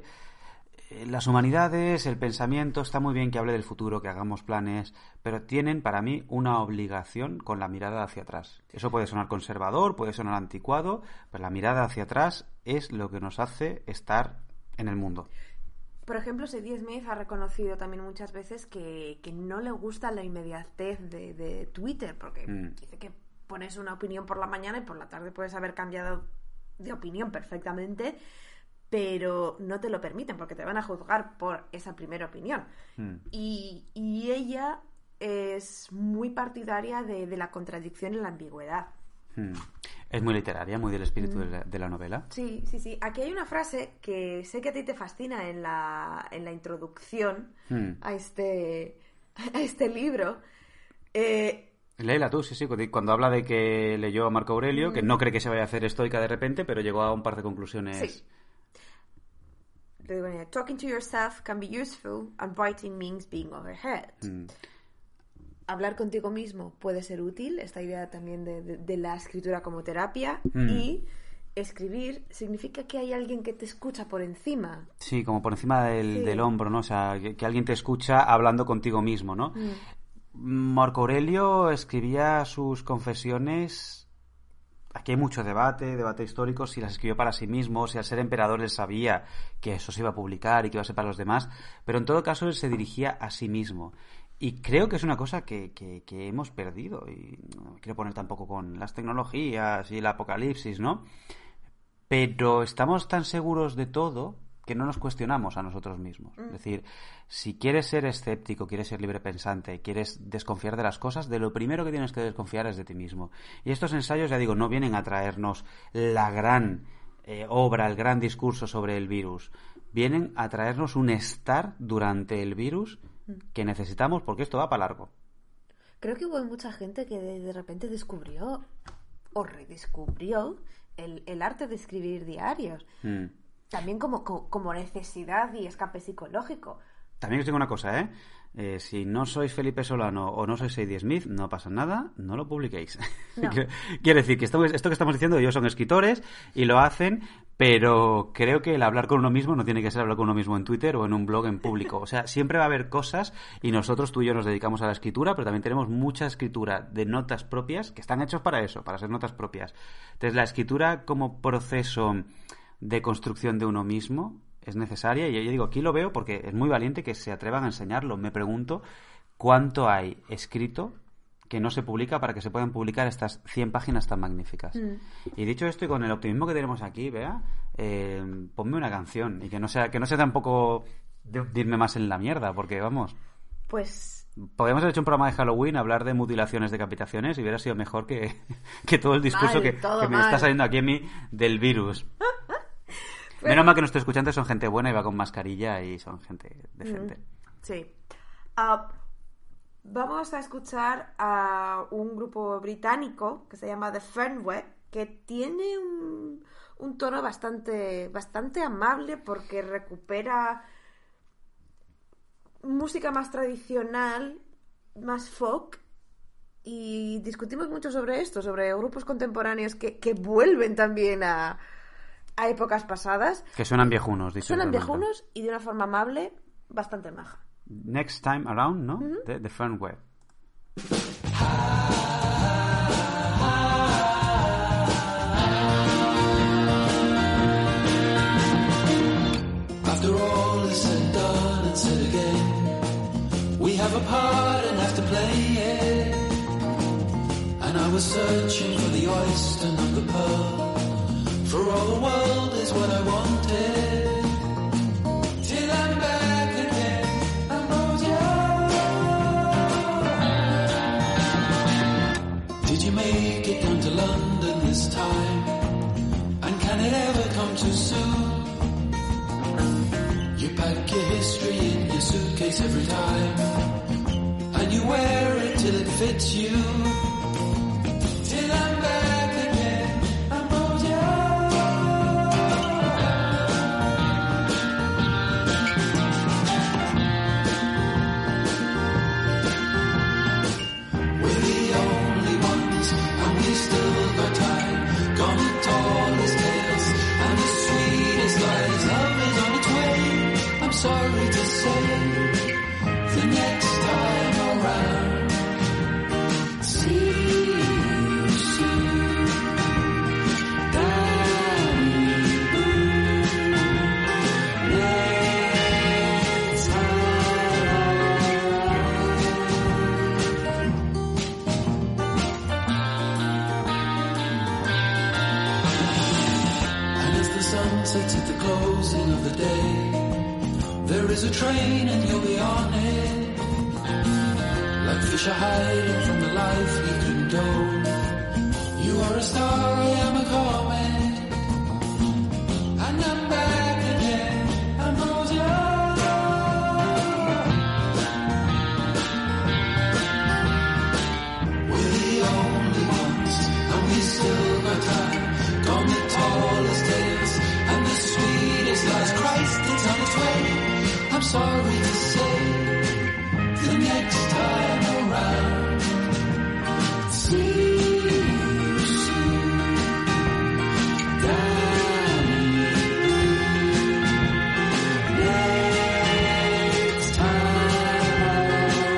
las humanidades, el pensamiento, está muy bien que hable del futuro, que hagamos planes, pero tienen para mí una obligación con la mirada hacia atrás. Eso puede sonar conservador, puede sonar anticuado, pero la mirada hacia atrás es lo que nos hace estar en el mundo. Por ejemplo, Sadie Smith ha reconocido también muchas veces que, que no le gusta la inmediatez de, de Twitter, porque mm. dice que pones una opinión por la mañana y por la tarde puedes haber cambiado de opinión perfectamente, pero no te lo permiten porque te van a juzgar por esa primera opinión. Mm. Y, y ella es muy partidaria de, de la contradicción y la ambigüedad. Mm. Es muy literaria, muy del espíritu mm. de, la, de la novela. Sí, sí, sí. Aquí hay una frase que sé que a ti te fascina en la, en la introducción mm. a, este, a este libro. Eh, Léela tú, sí, sí, cuando habla de que leyó a Marco Aurelio, mm. que no cree que se vaya a hacer estoica de repente, pero llegó a un par de conclusiones... Sí. Talking to yourself can be useful and writing means being overheard. Mm. Hablar contigo mismo puede ser útil, esta idea también de, de, de la escritura como terapia, mm. y escribir significa que hay alguien que te escucha por encima. Sí, como por encima del, sí. del hombro, ¿no? O sea, que, que alguien te escucha hablando contigo mismo, ¿no? Mm. Marco Aurelio escribía sus confesiones... Aquí hay mucho debate, debate histórico, si las escribió para sí mismo, si al ser emperador él sabía que eso se iba a publicar y que iba a ser para los demás, pero en todo caso él se dirigía a sí mismo. Y creo que es una cosa que, que, que hemos perdido, y no me quiero poner tampoco con las tecnologías y el apocalipsis, ¿no? Pero estamos tan seguros de todo que no nos cuestionamos a nosotros mismos. Mm. Es decir, si quieres ser escéptico, quieres ser libre pensante, quieres desconfiar de las cosas, de lo primero que tienes que desconfiar es de ti mismo. Y estos ensayos, ya digo, no vienen a traernos la gran eh, obra, el gran discurso sobre el virus. Vienen a traernos un estar durante el virus que necesitamos, porque esto va para largo. Creo que hubo mucha gente que de, de repente descubrió o redescubrió el, el arte de escribir diarios. Mm. También como, como necesidad y escape psicológico. también os digo una cosa, ¿eh? Eh, si no sois Felipe Solano o no sois Sadie Smith, no pasa nada, no lo publiquéis. No. Quiero decir que esto, esto que estamos diciendo, ellos son escritores y lo hacen, pero creo que el hablar con uno mismo no tiene que ser hablar con uno mismo en Twitter o en un blog en público. O sea, siempre va a haber cosas y nosotros, tú y yo, nos dedicamos a la escritura, pero también tenemos mucha escritura de notas propias que están hechos para eso, para ser notas propias. Entonces, la escritura como proceso de construcción de uno mismo es necesaria, y yo digo, aquí lo veo porque es muy valiente que se atrevan a enseñarlo. Me pregunto cuánto hay escrito que no se publica para que se puedan publicar estas cien páginas tan magníficas. Mm. Y dicho esto, y con el optimismo que tenemos aquí, Bea, eh, ponme una canción, y que no sea que no sea tampoco de, de irme más en la mierda, porque vamos... Pues... Podríamos haber hecho un programa de Halloween, hablar de mutilaciones, decapitaciones, y hubiera sido mejor que, que todo el discurso mal, que, todo que me mal. está saliendo aquí en mí del virus. Pero... Menos mal que nuestros escuchantes son gente buena y va con mascarilla y son gente decente. Sí. Uh, vamos a escuchar a un grupo británico que se llama The Fernweh, que tiene un, un tono bastante, bastante amable porque recupera música más tradicional, más folk, y discutimos mucho sobre esto, sobre grupos contemporáneos que, que vuelven también a... a épocas pasadas. Que suenan viejunos, dicho. Suenan viejunos y de una forma amable, bastante maja. Next Time Around, ¿no? Uh-huh. De, de Fernweh. After all is said and done and said again, we have a part and have to play it. And I was searching for the oyster, not the pearl. For all the world is what I wanted. Till I'm back again, I'm yeah. Did you make it down to London this time? And can it ever come too soon? You pack your history in your suitcase every time, and you wear it till it fits you. Till I'm back again, I'm old, yeah. We're the only ones, and we still got time. Gone the tallest tales, and the sweetest lies. Love is on its way, I'm sorry to say. The next time around, see you soon. Next And as the sun sets at the closing of the day, there is a train and you'll be on it. Like fish are hiding from the life we condone. You are a star, I am a comet. And I'm back again, I'm Rosa. We're the only ones, and we still got time. Gone the tallest tales, and the sweetest lies. Christ, it's on its way, I'm sorry to say. The next time around, see you soon. Down next time.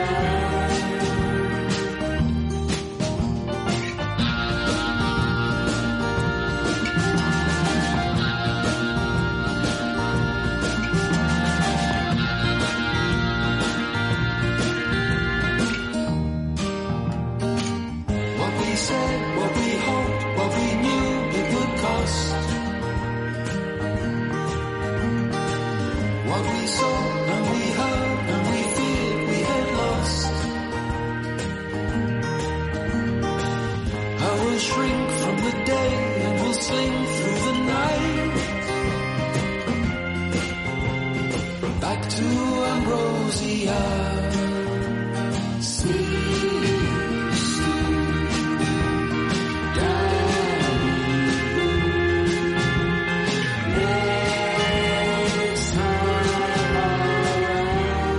What we said, what we hoped, what we knew it would cost. What we saw and we heard and we feared we had lost. I will shrink from the day and will sling through the night. Back to Ambrosia. See you soon. Down next time around.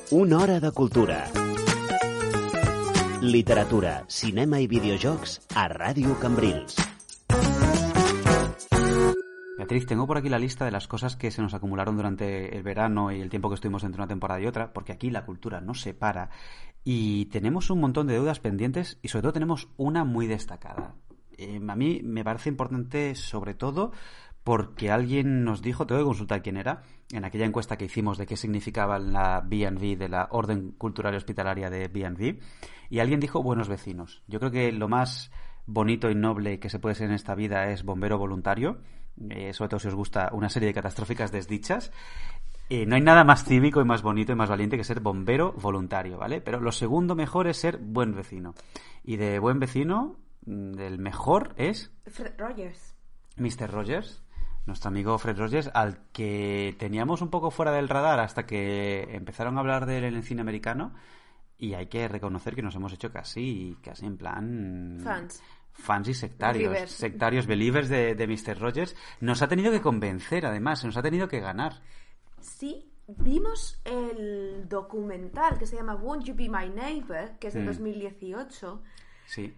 Una hora de cultura. Literatura, cinema i videojocs a Ràdio Cambrils. Beatriz, tengo por aquí la lista de las cosas que se nos acumularon durante el verano y el tiempo que estuvimos entre una temporada y otra, porque aquí la cultura no se para y tenemos un montón de deudas pendientes y sobre todo tenemos una muy destacada. Eh, a mí me parece importante sobre todo porque alguien nos dijo, tengo que consultar quién era, en aquella encuesta que hicimos de qué significaba la B and B, de la Orden Cultural y Hospitalaria de B and B, y alguien dijo buenos vecinos. Yo creo que lo más bonito y noble que se puede ser en esta vida es bombero voluntario, eh, sobre todo si os gusta una serie de catastróficas desdichas. Eh, no hay nada más cívico y más bonito y más valiente que ser bombero voluntario, ¿vale? Pero lo segundo mejor es ser buen vecino. Y de buen vecino, el mejor es... Fred Rogers. mister Rogers, nuestro amigo Fred Rogers, al que teníamos un poco fuera del radar hasta que empezaron a hablar de él en el cine americano, y hay que reconocer que nos hemos hecho casi, casi en plan... Fans. Fans y sectarios. Believers. Sectarios, believers de, de mister Rogers. Nos ha tenido que convencer, además, nos ha tenido que ganar. Sí, vimos el documental que se llama Won't You Be My Neighbor, que es de Mm. dos mil dieciocho, Sí.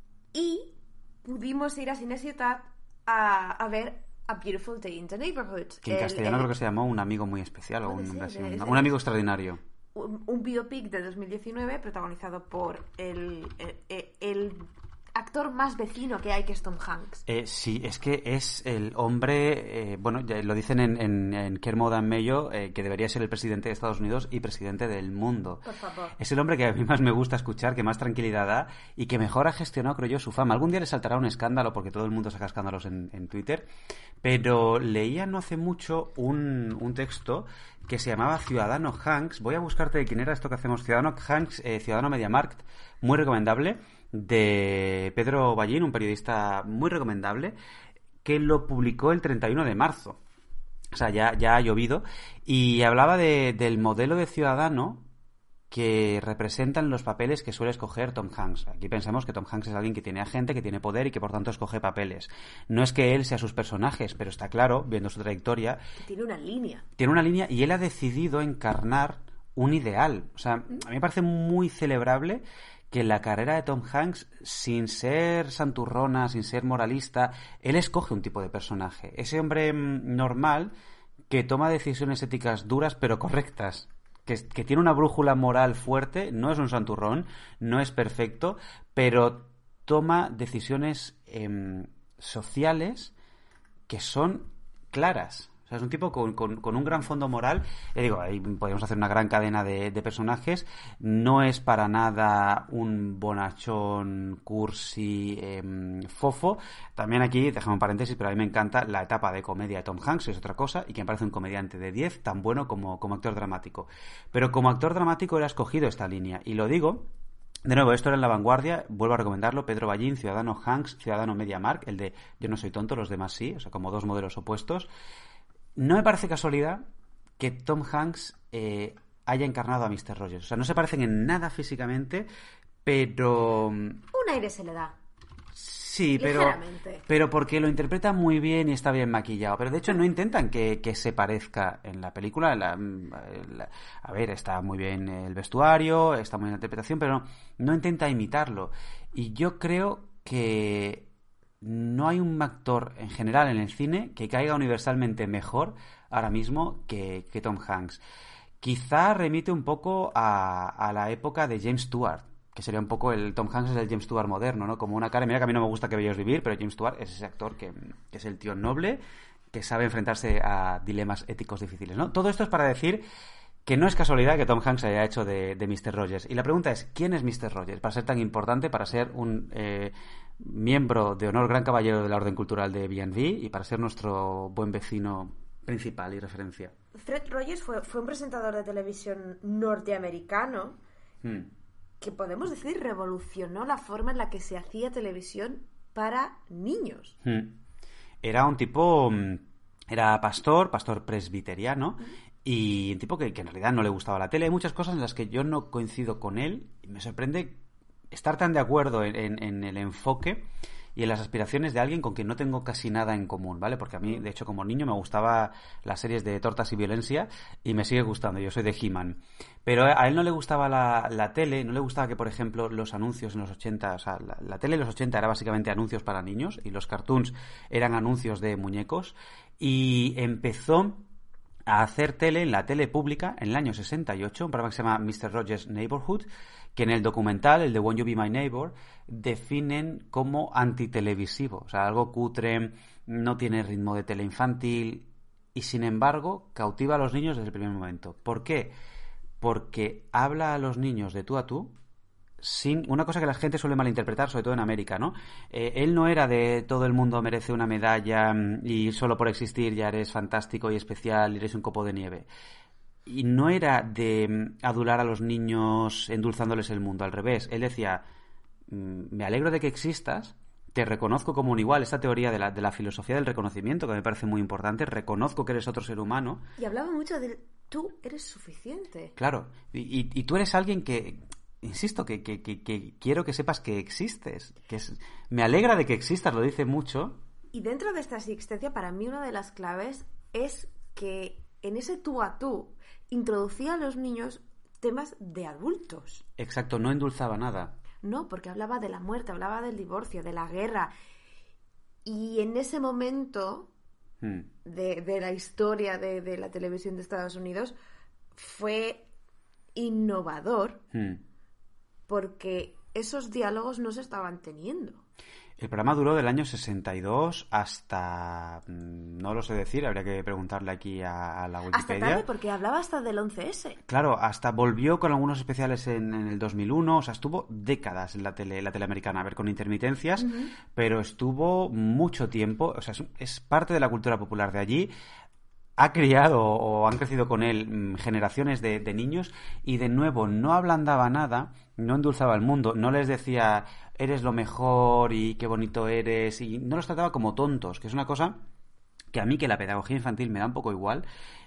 y pudimos ir a Cine Ciutat a, a ver A Beautiful Day in the Neighborhood. Que en El- castellano el- creo que se llamó Un amigo muy especial o Puede un, ser, así, es- un, es- un amigo extraordinario. un, un biopic de dos mil diecinueve protagonizado por el, el, el actor más vecino que hay, que es Tom Hanks. Eh, sí, es que es el hombre, eh, bueno, ya lo dicen en, en, en Kermode and Mayo, eh, que debería ser el presidente de Estados Unidos y presidente del mundo. Por favor. Es el hombre que a mí más me gusta escuchar, que más tranquilidad da y que mejor ha gestionado, creo yo, su fama. Algún día le saltará un escándalo porque todo el mundo saca escándalos en, en Twitter, pero leía no hace mucho un, un texto que se llamaba Ciudadano Hanks. Voy a buscarte de quién era esto que hacemos. Ciudadano Hanks, eh, Ciudadano MediaMarkt, muy recomendable, de Pedro Ballín, un periodista muy recomendable, que lo publicó el treinta y uno de marzo. O sea, ya, ya ha llovido. Y hablaba de, del modelo de ciudadano que representan los papeles que suele escoger Tom Hanks. Aquí pensamos que Tom Hanks es alguien que tiene agente, que tiene poder y que por tanto escoge papeles. No es que él sea sus personajes, pero está claro, viendo su trayectoria, Tiene una línea. tiene una línea y él ha decidido encarnar un ideal. O sea, a mí me parece muy celebrable que la carrera de Tom Hanks, sin ser santurrona, sin ser moralista, él escoge un tipo de personaje. Ese hombre mm, normal que toma decisiones éticas duras pero correctas. Que, que tiene una brújula moral fuerte, no es un santurrón, no es perfecto, pero toma decisiones eh, sociales que son claras. O sea, es un tipo con, con, con un gran fondo moral. Le digo, ahí podemos hacer una gran cadena de, de personajes. No es para nada un bonachón, cursi, eh, fofo. También aquí, déjame un paréntesis, pero a mí me encanta la etapa de comedia de Tom Hanks, es otra cosa, y que me parece un comediante de diez, tan bueno como, como actor dramático. Pero como actor dramático él ha escogido esta línea. Y lo digo... De nuevo, esto era en La Vanguardia, vuelvo a recomendarlo, Pedro Ballín, Ciudadano Hanks, Ciudadano MediaMarkt, el de Yo no soy tonto, los demás sí, o sea, como dos modelos opuestos. No me parece casualidad que Tom Hanks eh, haya encarnado a mister Rogers. O sea, no se parecen en nada físicamente, pero... Un aire se le da. Sí, pero, Ligeramente. pero porque lo interpreta muy bien y está bien maquillado. Pero de hecho no intentan que, que se parezca en la película. La, la, a ver, está muy bien el vestuario, está muy bien la interpretación, pero no, no intenta imitarlo. Y yo creo que no hay un actor en general en el cine que caiga universalmente mejor ahora mismo que, que Tom Hanks. Quizá remite un poco a, a la época de James Stewart, que sería un poco el Tom Hanks es el James Stewart moderno, ¿no? Como una cara, mira que a mí no me gusta Que bellos vivir, pero James Stewart es ese actor que, que es el tío noble, que sabe enfrentarse a dilemas éticos difíciles, ¿no? Todo esto es para decir que no es casualidad que Tom Hanks haya hecho de, de mister Rogers. Y la pregunta es, ¿quién es mister Rogers? Para ser tan importante, para ser un eh, miembro de honor, gran caballero de la Orden Cultural de B and B y para ser nuestro buen vecino principal y referencia. Fred Rogers fue, fue un presentador de televisión norteamericano Hmm. que podemos decir revolucionó la forma en la que se hacía televisión para niños. Hmm. Era un tipo... Era pastor, pastor presbiteriano, y un tipo que, que en realidad no le gustaba la tele. Hay muchas cosas en las que yo no coincido con él y me sorprende estar tan de acuerdo en, en, en el enfoque y en las aspiraciones de alguien con quien no tengo casi nada en común, ¿vale? Porque a mí, de hecho, como niño me gustaba las series de tortas y violencia y me sigue gustando, yo soy de He-Man. Pero a él no le gustaba la, la tele, no le gustaba que, por ejemplo, los anuncios en los ochenta, o sea, la, la tele en los ochenta era básicamente anuncios para niños y los cartoons eran anuncios de muñecos, y empezó a hacer tele en la tele pública en el año sesenta y ocho, un programa que se llama mister Rogers' Neighborhood, que en el documental, el de Won't You Be My Neighbor, definen como antitelevisivo, o sea, algo cutre, no tiene ritmo de tele infantil y, sin embargo, cautiva a los niños desde el primer momento. ¿Por qué? Porque habla a los niños de tú a tú, sin una cosa que la gente suele malinterpretar, sobre todo en América, ¿no? Eh, él no era de todo el mundo merece una medalla y solo por existir ya eres fantástico y especial y eres un copo de nieve. Y no era de adular a los niños endulzándoles el mundo, al revés. Él decía, me alegro de que existas, te reconozco como un igual. Esta teoría de la, de la filosofía del reconocimiento, que me parece muy importante, reconozco que eres otro ser humano. Y hablaba mucho de tú eres suficiente. Claro, y, y, y tú eres alguien que, insisto, que, que, que, que quiero que sepas que existes. Que es, me alegra de que existas, lo dice mucho. Y dentro de esta existencia, para mí una de las claves es que en ese tú a tú introducía a los niños temas de adultos. Exacto, no endulzaba nada. No, porque hablaba de la muerte, hablaba del divorcio, de la guerra. Y en ese momento hmm. de, de la historia de, de la televisión de Estados Unidos fue innovador hmm. porque esos diálogos no se estaban teniendo. El programa duró del año sesenta y dos hasta... no lo sé decir, habría que preguntarle aquí a, a la Wikipedia. Hasta tarde, porque hablaba hasta del once ese. Claro, hasta volvió con algunos especiales en, en el dos mil uno, o sea, estuvo décadas en la tele, la tele americana, a ver, con intermitencias, uh-huh. pero estuvo mucho tiempo, o sea, es, es parte de la cultura popular de allí. Ha criado o han crecido con él mmm, generaciones de, de niños y, de nuevo, no ablandaba nada, no endulzaba el mundo, no les decía eres lo mejor y qué bonito eres, y no los trataba como tontos, que es una cosa que a mí, que la pedagogía infantil me da un poco igual.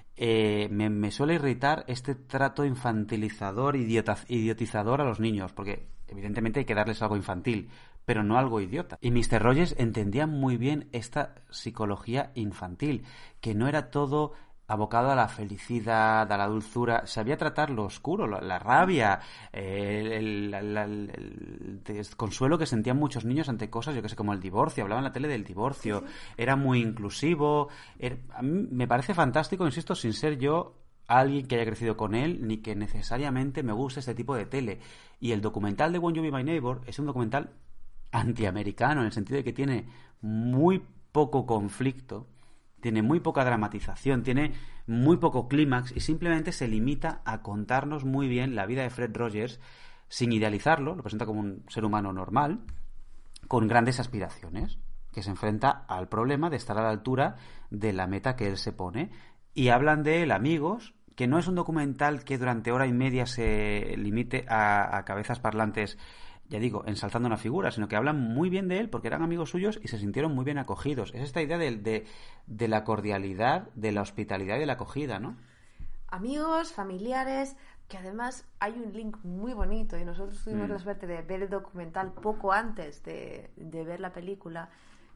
Eh, me, me suele irritar este trato infantilizador, idiota, idiotizador a los niños, porque evidentemente hay que darles algo infantil, pero no algo idiota. Y mister Rogers entendía muy bien esta psicología infantil, que no era todo abocado a la felicidad, a la dulzura. Sabía tratar lo oscuro, la, la rabia, el, el, el, el, el desconsuelo que sentían muchos niños ante cosas, yo que sé, como el divorcio. Hablaba en la tele del divorcio. Sí, sí. Era muy inclusivo. Era, a mí me parece fantástico, insisto, sin ser yo alguien que haya crecido con él, ni que necesariamente me guste este tipo de tele. Y el documental de Won't You Be My Neighbor es un documental antiamericano, en el sentido de que tiene muy poco conflicto, tiene muy poca dramatización, tiene muy poco clímax y simplemente se limita a contarnos muy bien la vida de Fred Rogers sin idealizarlo. Lo presenta como un ser humano normal, con grandes aspiraciones, que se enfrenta al problema de estar a la altura de la meta que él se pone. Y hablan de él, amigos, que no es un documental que durante hora y media se limite a, a cabezas parlantes, ya digo, ensalzando una figura, sino que hablan muy bien de él porque eran amigos suyos y se sintieron muy bien acogidos. Es esta idea de, de, de la cordialidad, de la hospitalidad y de la acogida, ¿no? Amigos, familiares, que además hay un link muy bonito, y nosotros tuvimos mm. la suerte de ver el documental poco antes de, de ver la película.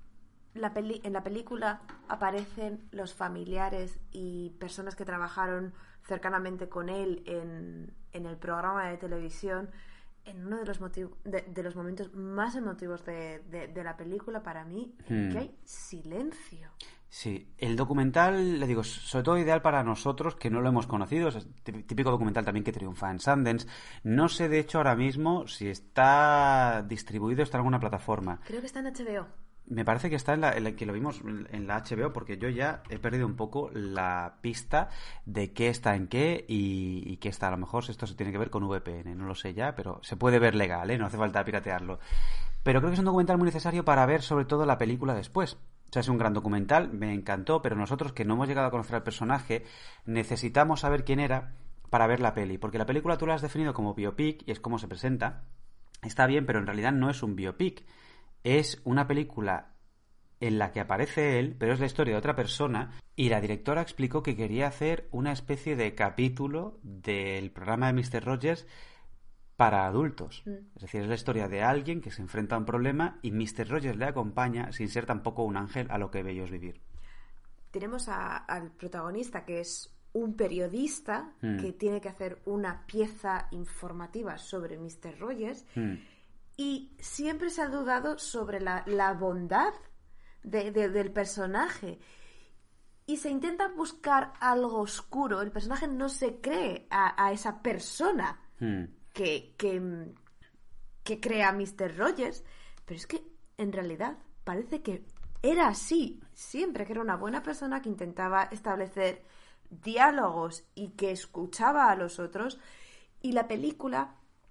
La peli- en la película aparecen los familiares y personas que trabajaron cercanamente con él en, en el programa de televisión, en uno de los motiv- de, de los momentos más emotivos de, de, de la película para mí, en hmm. que hay silencio. Sí, el documental, le digo, sobre todo ideal para nosotros que no lo hemos conocido, es típico documental también que triunfa en Sundance. No sé, de hecho, ahora mismo si está distribuido, está en alguna plataforma. Creo que está en H B O. Me parece que está en la, en la que lo vimos en la H B O, porque yo ya he perdido un poco la pista de qué está en qué y, y qué está. A lo mejor esto se tiene que ver con V P N, no lo sé ya, pero se puede ver legal, ¿eh? No hace falta piratearlo. Pero creo que es un documental muy necesario para ver sobre todo la película después. O sea, es un gran documental, me encantó, pero nosotros que no hemos llegado a conocer al personaje necesitamos saber quién era para ver la peli, porque la película tú la has definido como biopic y es como se presenta. Está bien, pero en realidad no es un biopic. Es una película en la que aparece él, pero es la historia de otra persona, y la directora explicó que quería hacer una especie de capítulo del programa de mister Rogers para adultos. Mm. Es decir, es la historia de alguien que se enfrenta a un problema y mister Rogers le acompaña sin ser tampoco un ángel a lo que bello es vivir. Tenemos a, al protagonista, que es un periodista Mm. que tiene que hacer una pieza informativa sobre mister Rogers Mm. y siempre se ha dudado sobre la, la bondad de, de, del personaje. Y se intenta buscar algo oscuro. El personaje no se cree a, a esa persona Mm. que, que, que crea mister Rogers, pero es que en realidad parece que era así siempre, que era una buena persona que intentaba establecer diálogos y que escuchaba a los otros. Y la película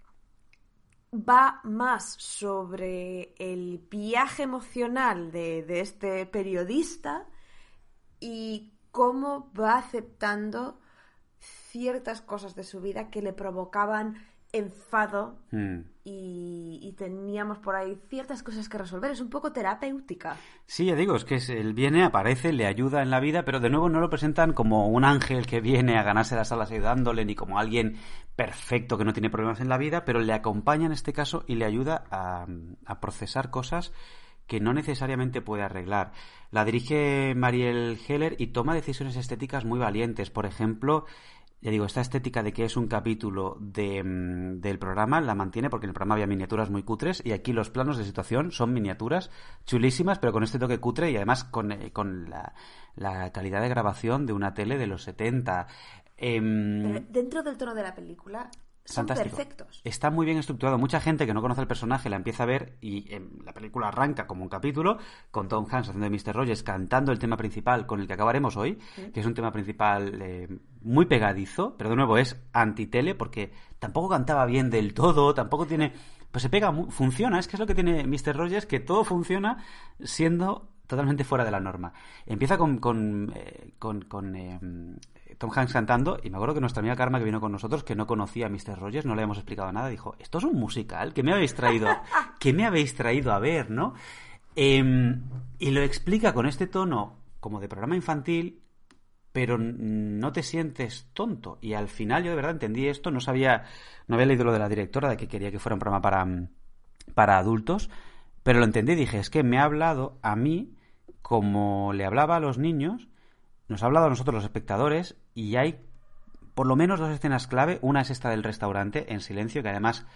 va más sobre el viaje emocional de, de este periodista y cómo va aceptando ciertas cosas de su vida que le provocaban enfado Mm. y, y teníamos por ahí ciertas cosas que resolver. Es un poco terapéutica. Sí, ya digo, es que es- él viene, aparece, le ayuda en la vida, pero de nuevo no lo presentan como un ángel que viene a ganarse las alas ayudándole, ni como alguien perfecto que no tiene problemas en la vida, pero le acompaña en este caso y le ayuda a, a procesar cosas que no necesariamente puede arreglar. La dirige Mariel Heller y toma decisiones estéticas muy valientes. Por ejemplo, ya digo, esta estética de que es un capítulo de, mm, del programa la mantiene porque en el programa había miniaturas muy cutres y aquí los planos de situación son miniaturas chulísimas, pero con este toque cutre y además con, eh, con la, la calidad de grabación de una tele de los setenta. Em, Pero dentro del tono de la película son Fantástico. perfectos. Está muy bien estructurado. Mucha gente que no conoce el personaje la empieza a ver y eh, la película arranca como un capítulo con Tom Hanks haciendo de mister Rogers cantando el tema principal con el que acabaremos hoy, Sí. que es un tema principal eh, muy pegadizo, pero de nuevo es antitele porque tampoco cantaba bien del todo, tampoco tiene... Pues se pega, mu- funciona, es que es lo que tiene mister Rogers, que todo funciona siendo totalmente fuera de la norma. Empieza con, con, eh, con, con, eh, Tom Hanks cantando y me acuerdo que nuestra amiga Karma que vino con nosotros, que no conocía a mister Rogers, no le habíamos explicado nada, dijo, ¿esto es un musical? ¿Qué me habéis traído? ¿Qué me habéis traído a ver, no? Em, y lo explica con este tono como de programa infantil, pero n- no te sientes tonto. Y al final yo de verdad entendí esto, no sabía, no había leído lo de la directora, de que quería que fuera un programa para, mm, para adultos, pero lo entendí y dije, es que me ha hablado a mí como le hablaba a los niños, nos ha hablado a nosotros los espectadores, y hay por lo menos dos escenas clave. Una es esta del restaurante en silencio, que además,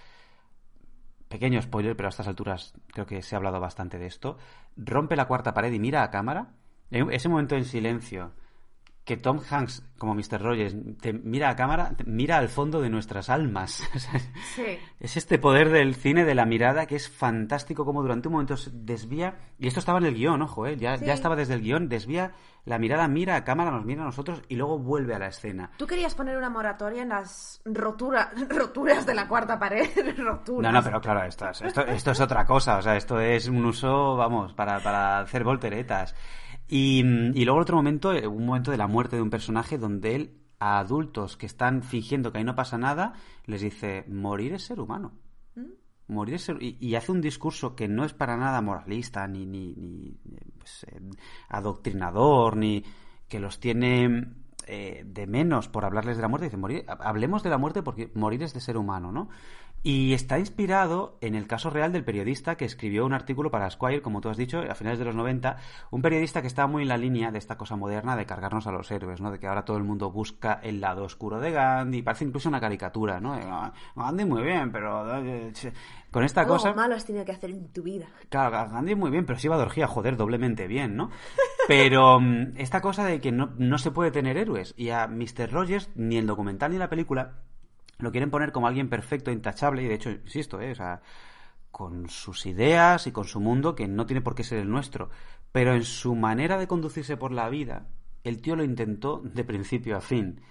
pequeño spoiler, pero a estas alturas creo que se ha hablado bastante de esto, rompe la cuarta pared y mira a cámara. Y ese momento en silencio, que Tom Hanks, como mister Rogers, te mira a cámara, te mira al fondo de nuestras almas. O sea, Sí. es este poder del cine, de la mirada, que es fantástico, como durante un momento se desvía, y esto estaba en el guión, ojo, ¿eh? ya, Sí. ya estaba desde el guión, desvía la mirada, mira a cámara, nos mira a nosotros y luego vuelve a la escena. Tú querías poner una moratoria en las rotura, roturas de la cuarta pared. Roturas. No, no, pero claro, esto es, esto, esto es otra cosa, o sea, esto es un uso, vamos, para, para hacer volteretas. Y, y luego otro momento, eh, un momento de la muerte de un personaje donde él, a adultos que están fingiendo que ahí no pasa nada, les dice, morir es ser humano. Morir es ser... Y, y hace un discurso que no es para nada moralista, ni, ni, ni pues, eh, adoctrinador, ni que los tiene eh, de menos por hablarles de la muerte. Dice, morir, hablemos de la muerte porque morir es de ser humano, ¿no? Y está inspirado en el caso real del periodista que escribió un artículo para Esquire, como tú has dicho, a finales de los noventa, un periodista que estaba muy en la línea de esta cosa moderna de cargarnos a los héroes, ¿no? De que ahora todo el mundo busca el lado oscuro de Gandhi, parece incluso una caricatura, ¿no? De, Gandhi muy bien, pero con esta Algo cosa... malo has tenido que hacer en tu vida. Claro, Gandhi muy bien, pero si iba de orgía, joder, doblemente bien, ¿no? Pero um, esta cosa de que no, no se puede tener héroes, y a mister Rogers, ni el documental ni la película, lo quieren poner como alguien perfecto, intachable, y de hecho, insisto, ¿eh? O sea, con sus ideas y con su mundo, que no tiene por qué ser el nuestro, pero en su manera de conducirse por la vida, el tío lo intentó de principio a fin.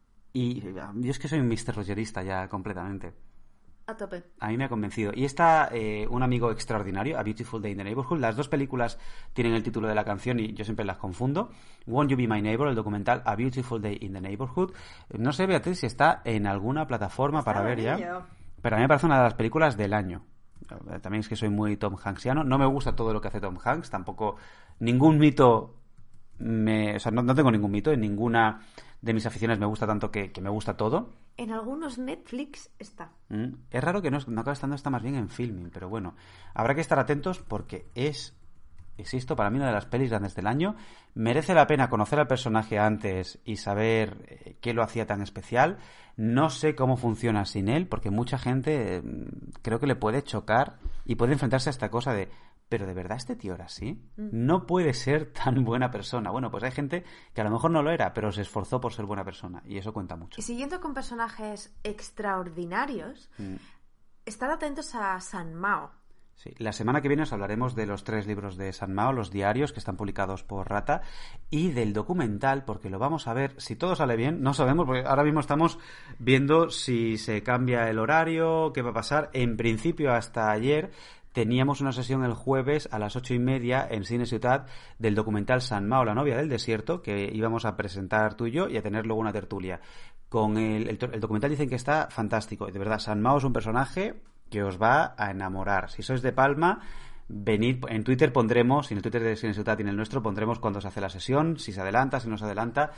Y yo es que soy un mister Rogerista ya completamente. A tope. A mí me ha convencido. Y está eh, Un amigo extraordinario, A Beautiful Day in the Neighborhood. Las dos películas tienen el título de la canción y yo siempre las confundo. Won't You Be My Neighbor, el documental A Beautiful Day in the Neighborhood. No sé, Beatriz, si está en alguna plataforma para ver ya. Ello. Pero a mí me parece una de las películas del año. También es que soy muy Tom Hanksiano. No me gusta todo lo que hace Tom Hanks. Tampoco ningún mito... Me, o sea, no, no tengo ningún mito. En ninguna de mis aficiones me gusta tanto que, que me gusta todo. en algunos Netflix está. Mm. Es raro que no, no acabe estando, está más bien en Filming, pero bueno, habrá que estar atentos porque es, insisto, para mí una de las pelis grandes del año. Merece la pena conocer al personaje antes y saber eh, qué lo hacía tan especial. No sé cómo funciona sin él, porque mucha gente eh, creo que le puede chocar y puede enfrentarse a esta cosa de ¿pero de verdad este tío era así? No puede ser tan buena persona. Bueno, pues hay gente que a lo mejor no lo era, pero se esforzó por ser buena persona, y eso cuenta mucho. Y siguiendo con personajes extraordinarios, mm. estad atentos a San Mao. Sí, la semana que viene os hablaremos de los tres libros de San Mao, los diarios que están publicados por Rata, y del documental, porque lo vamos a ver, si todo sale bien, no sabemos, porque ahora mismo estamos viendo si se cambia el horario, qué va a pasar. En principio, hasta ayer teníamos una sesión el jueves a las ocho y media en Cine Ciutat del documental San Mao, la novia del desierto, que íbamos a presentar tú y yo y a tener luego una tertulia. Con el, el, el documental dicen que está fantástico. De verdad, San Mao es un personaje que os va a enamorar. Si sois de Palma, venid. En Twitter pondremos, y en el Twitter de Cine Ciutat y en el nuestro pondremos cuándo se hace la sesión, si se adelanta, si no se adelanta.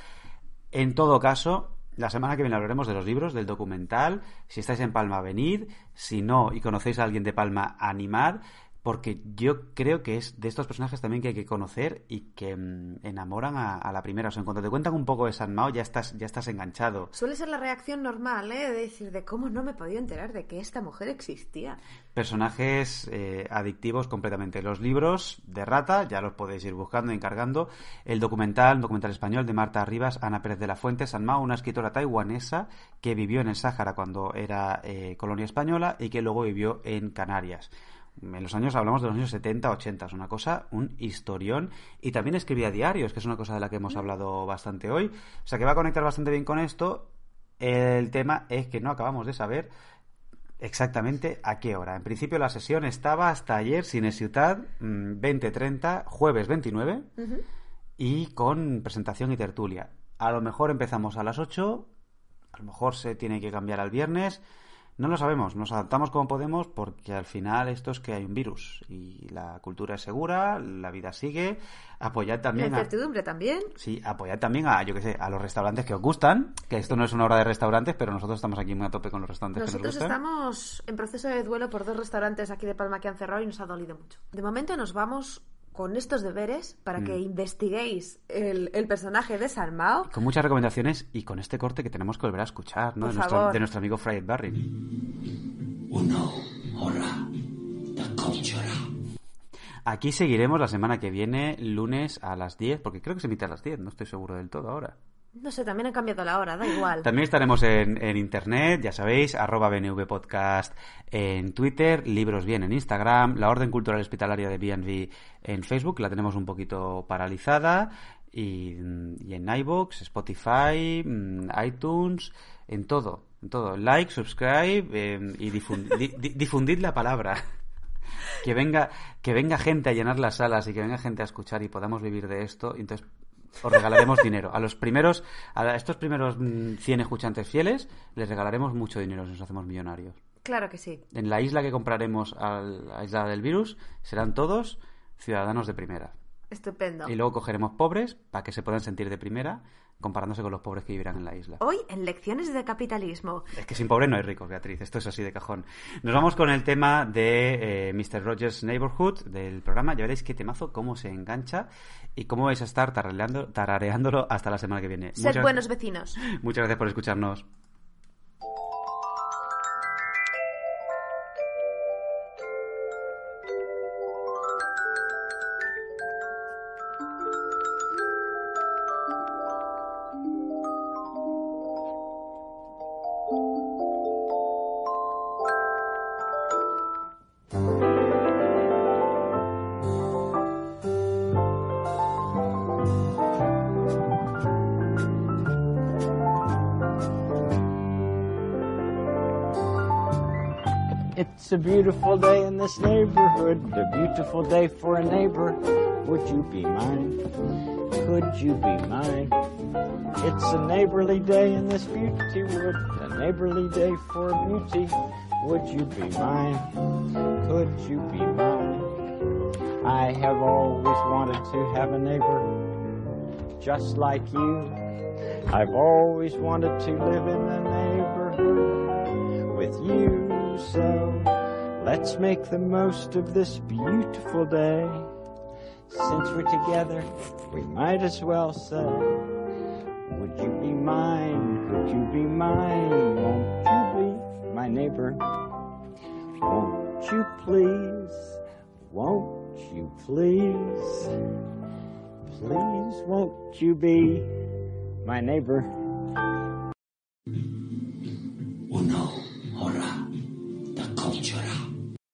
En todo caso, la semana que viene hablaremos de los libros, del documental. Si estáis en Palma, venid. Si no, y conocéis a alguien de Palma, animad. Porque yo creo que es de estos personajes también que hay que conocer y que mmm, enamoran a, a la primera. O sea, en cuanto te cuentan un poco de San Mao, ya estás, ya estás enganchado. Suele ser la reacción normal, ¿eh? De decir, de cómo no me he podido enterar de que esta mujer existía. Personajes eh, adictivos completamente. Los libros de Rata, ya los podéis ir buscando y encargando. El documental, un documental español de Marta Rivas, Ana Pérez de la Fuente, San Mao, una escritora taiwanesa que vivió en el Sáhara cuando era eh, colonia española y que luego vivió en Canarias. En los años, hablamos de los años setenta, ochenta, es una cosa, un historión. Y también escribía diarios, que es una cosa de la que hemos hablado bastante hoy. O sea, que va a conectar bastante bien con esto. El tema es que no acabamos de saber exactamente a qué hora. En principio la sesión estaba hasta ayer, Cine Ciutat, veinte treinta, jueves veintinueve, uh-huh. y con presentación y tertulia. A lo mejor empezamos a las ocho, a lo mejor se tiene que cambiar al viernes. No lo sabemos, nos adaptamos como podemos porque al final esto es que hay un virus y la cultura es segura, la vida sigue. Apoyad también la incertidumbre a, también. Sí, apoyad también a, yo qué sé, a los restaurantes que os gustan, que esto no es una hora de restaurantes, pero nosotros estamos aquí muy a tope con los restaurantes nosotros que nos gustan. Nosotros estamos en proceso de duelo por dos restaurantes aquí de Palma que han cerrado y nos ha dolido mucho. De momento nos vamos con estos deberes para mm. que investiguéis el, el personaje de San Mao. Con muchas recomendaciones y con este corte que tenemos que volver a escuchar, ¿no? De nuestro, de nuestro amigo Fried Barry. Uno, hola, la cultura. Aquí seguiremos la semana que viene, lunes a las diez, porque creo que se emite a las diez, no estoy seguro del todo ahora. No sé, también han cambiado la hora, da igual. También estaremos en, en internet, ya sabéis, arroba B N V Podcast en Twitter, Libros Bien en Instagram, la Orden Cultural Hospitalaria de B and B en Facebook, la tenemos un poquito paralizada, y, y en iVoox, Spotify, iTunes, en todo, en todo. Like, subscribe eh, y difund, di, di, difundid la palabra. Que venga, que venga gente a llenar las salas y que venga gente a escuchar y podamos vivir de esto, y entonces os regalaremos dinero. A los primeros, a estos primeros cien escuchantes fieles, les regalaremos mucho dinero si nos hacemos millonarios. Claro que sí. En la isla que compraremos a la isla del virus, serán todos ciudadanos de primera. Estupendo. Y luego cogeremos pobres para que se puedan sentir de primera, comparándose con los pobres que vivirán en la isla. Hoy en Lecciones de Capitalismo. Es que sin pobres no hay ricos, Beatriz. Esto es así de cajón. Nos vamos con el tema de eh, mister Rogers' Neighborhood del programa. Ya veréis qué temazo, cómo se engancha y cómo vais a estar tarareando, tarareándolo hasta la semana que viene. Sed muchas, buenos vecinos. Muchas gracias por escucharnos. It's a beautiful day in this neighborhood, a beautiful day for a neighbor. Would you be mine? Could you be mine? It's a neighborly day in this beauty wood, a neighborly day for a beauty. Would you be mine? Could you be mine? I have always wanted to have a neighbor just like you, I've always wanted to live in a neighborhood with you, so let's make the most of this beautiful day. Since we're together, we might as well say, would you be mine? Could you be mine? Won't you be my neighbor? Won't you please? Won't you please? Please, won't you be my neighbor? Oh no.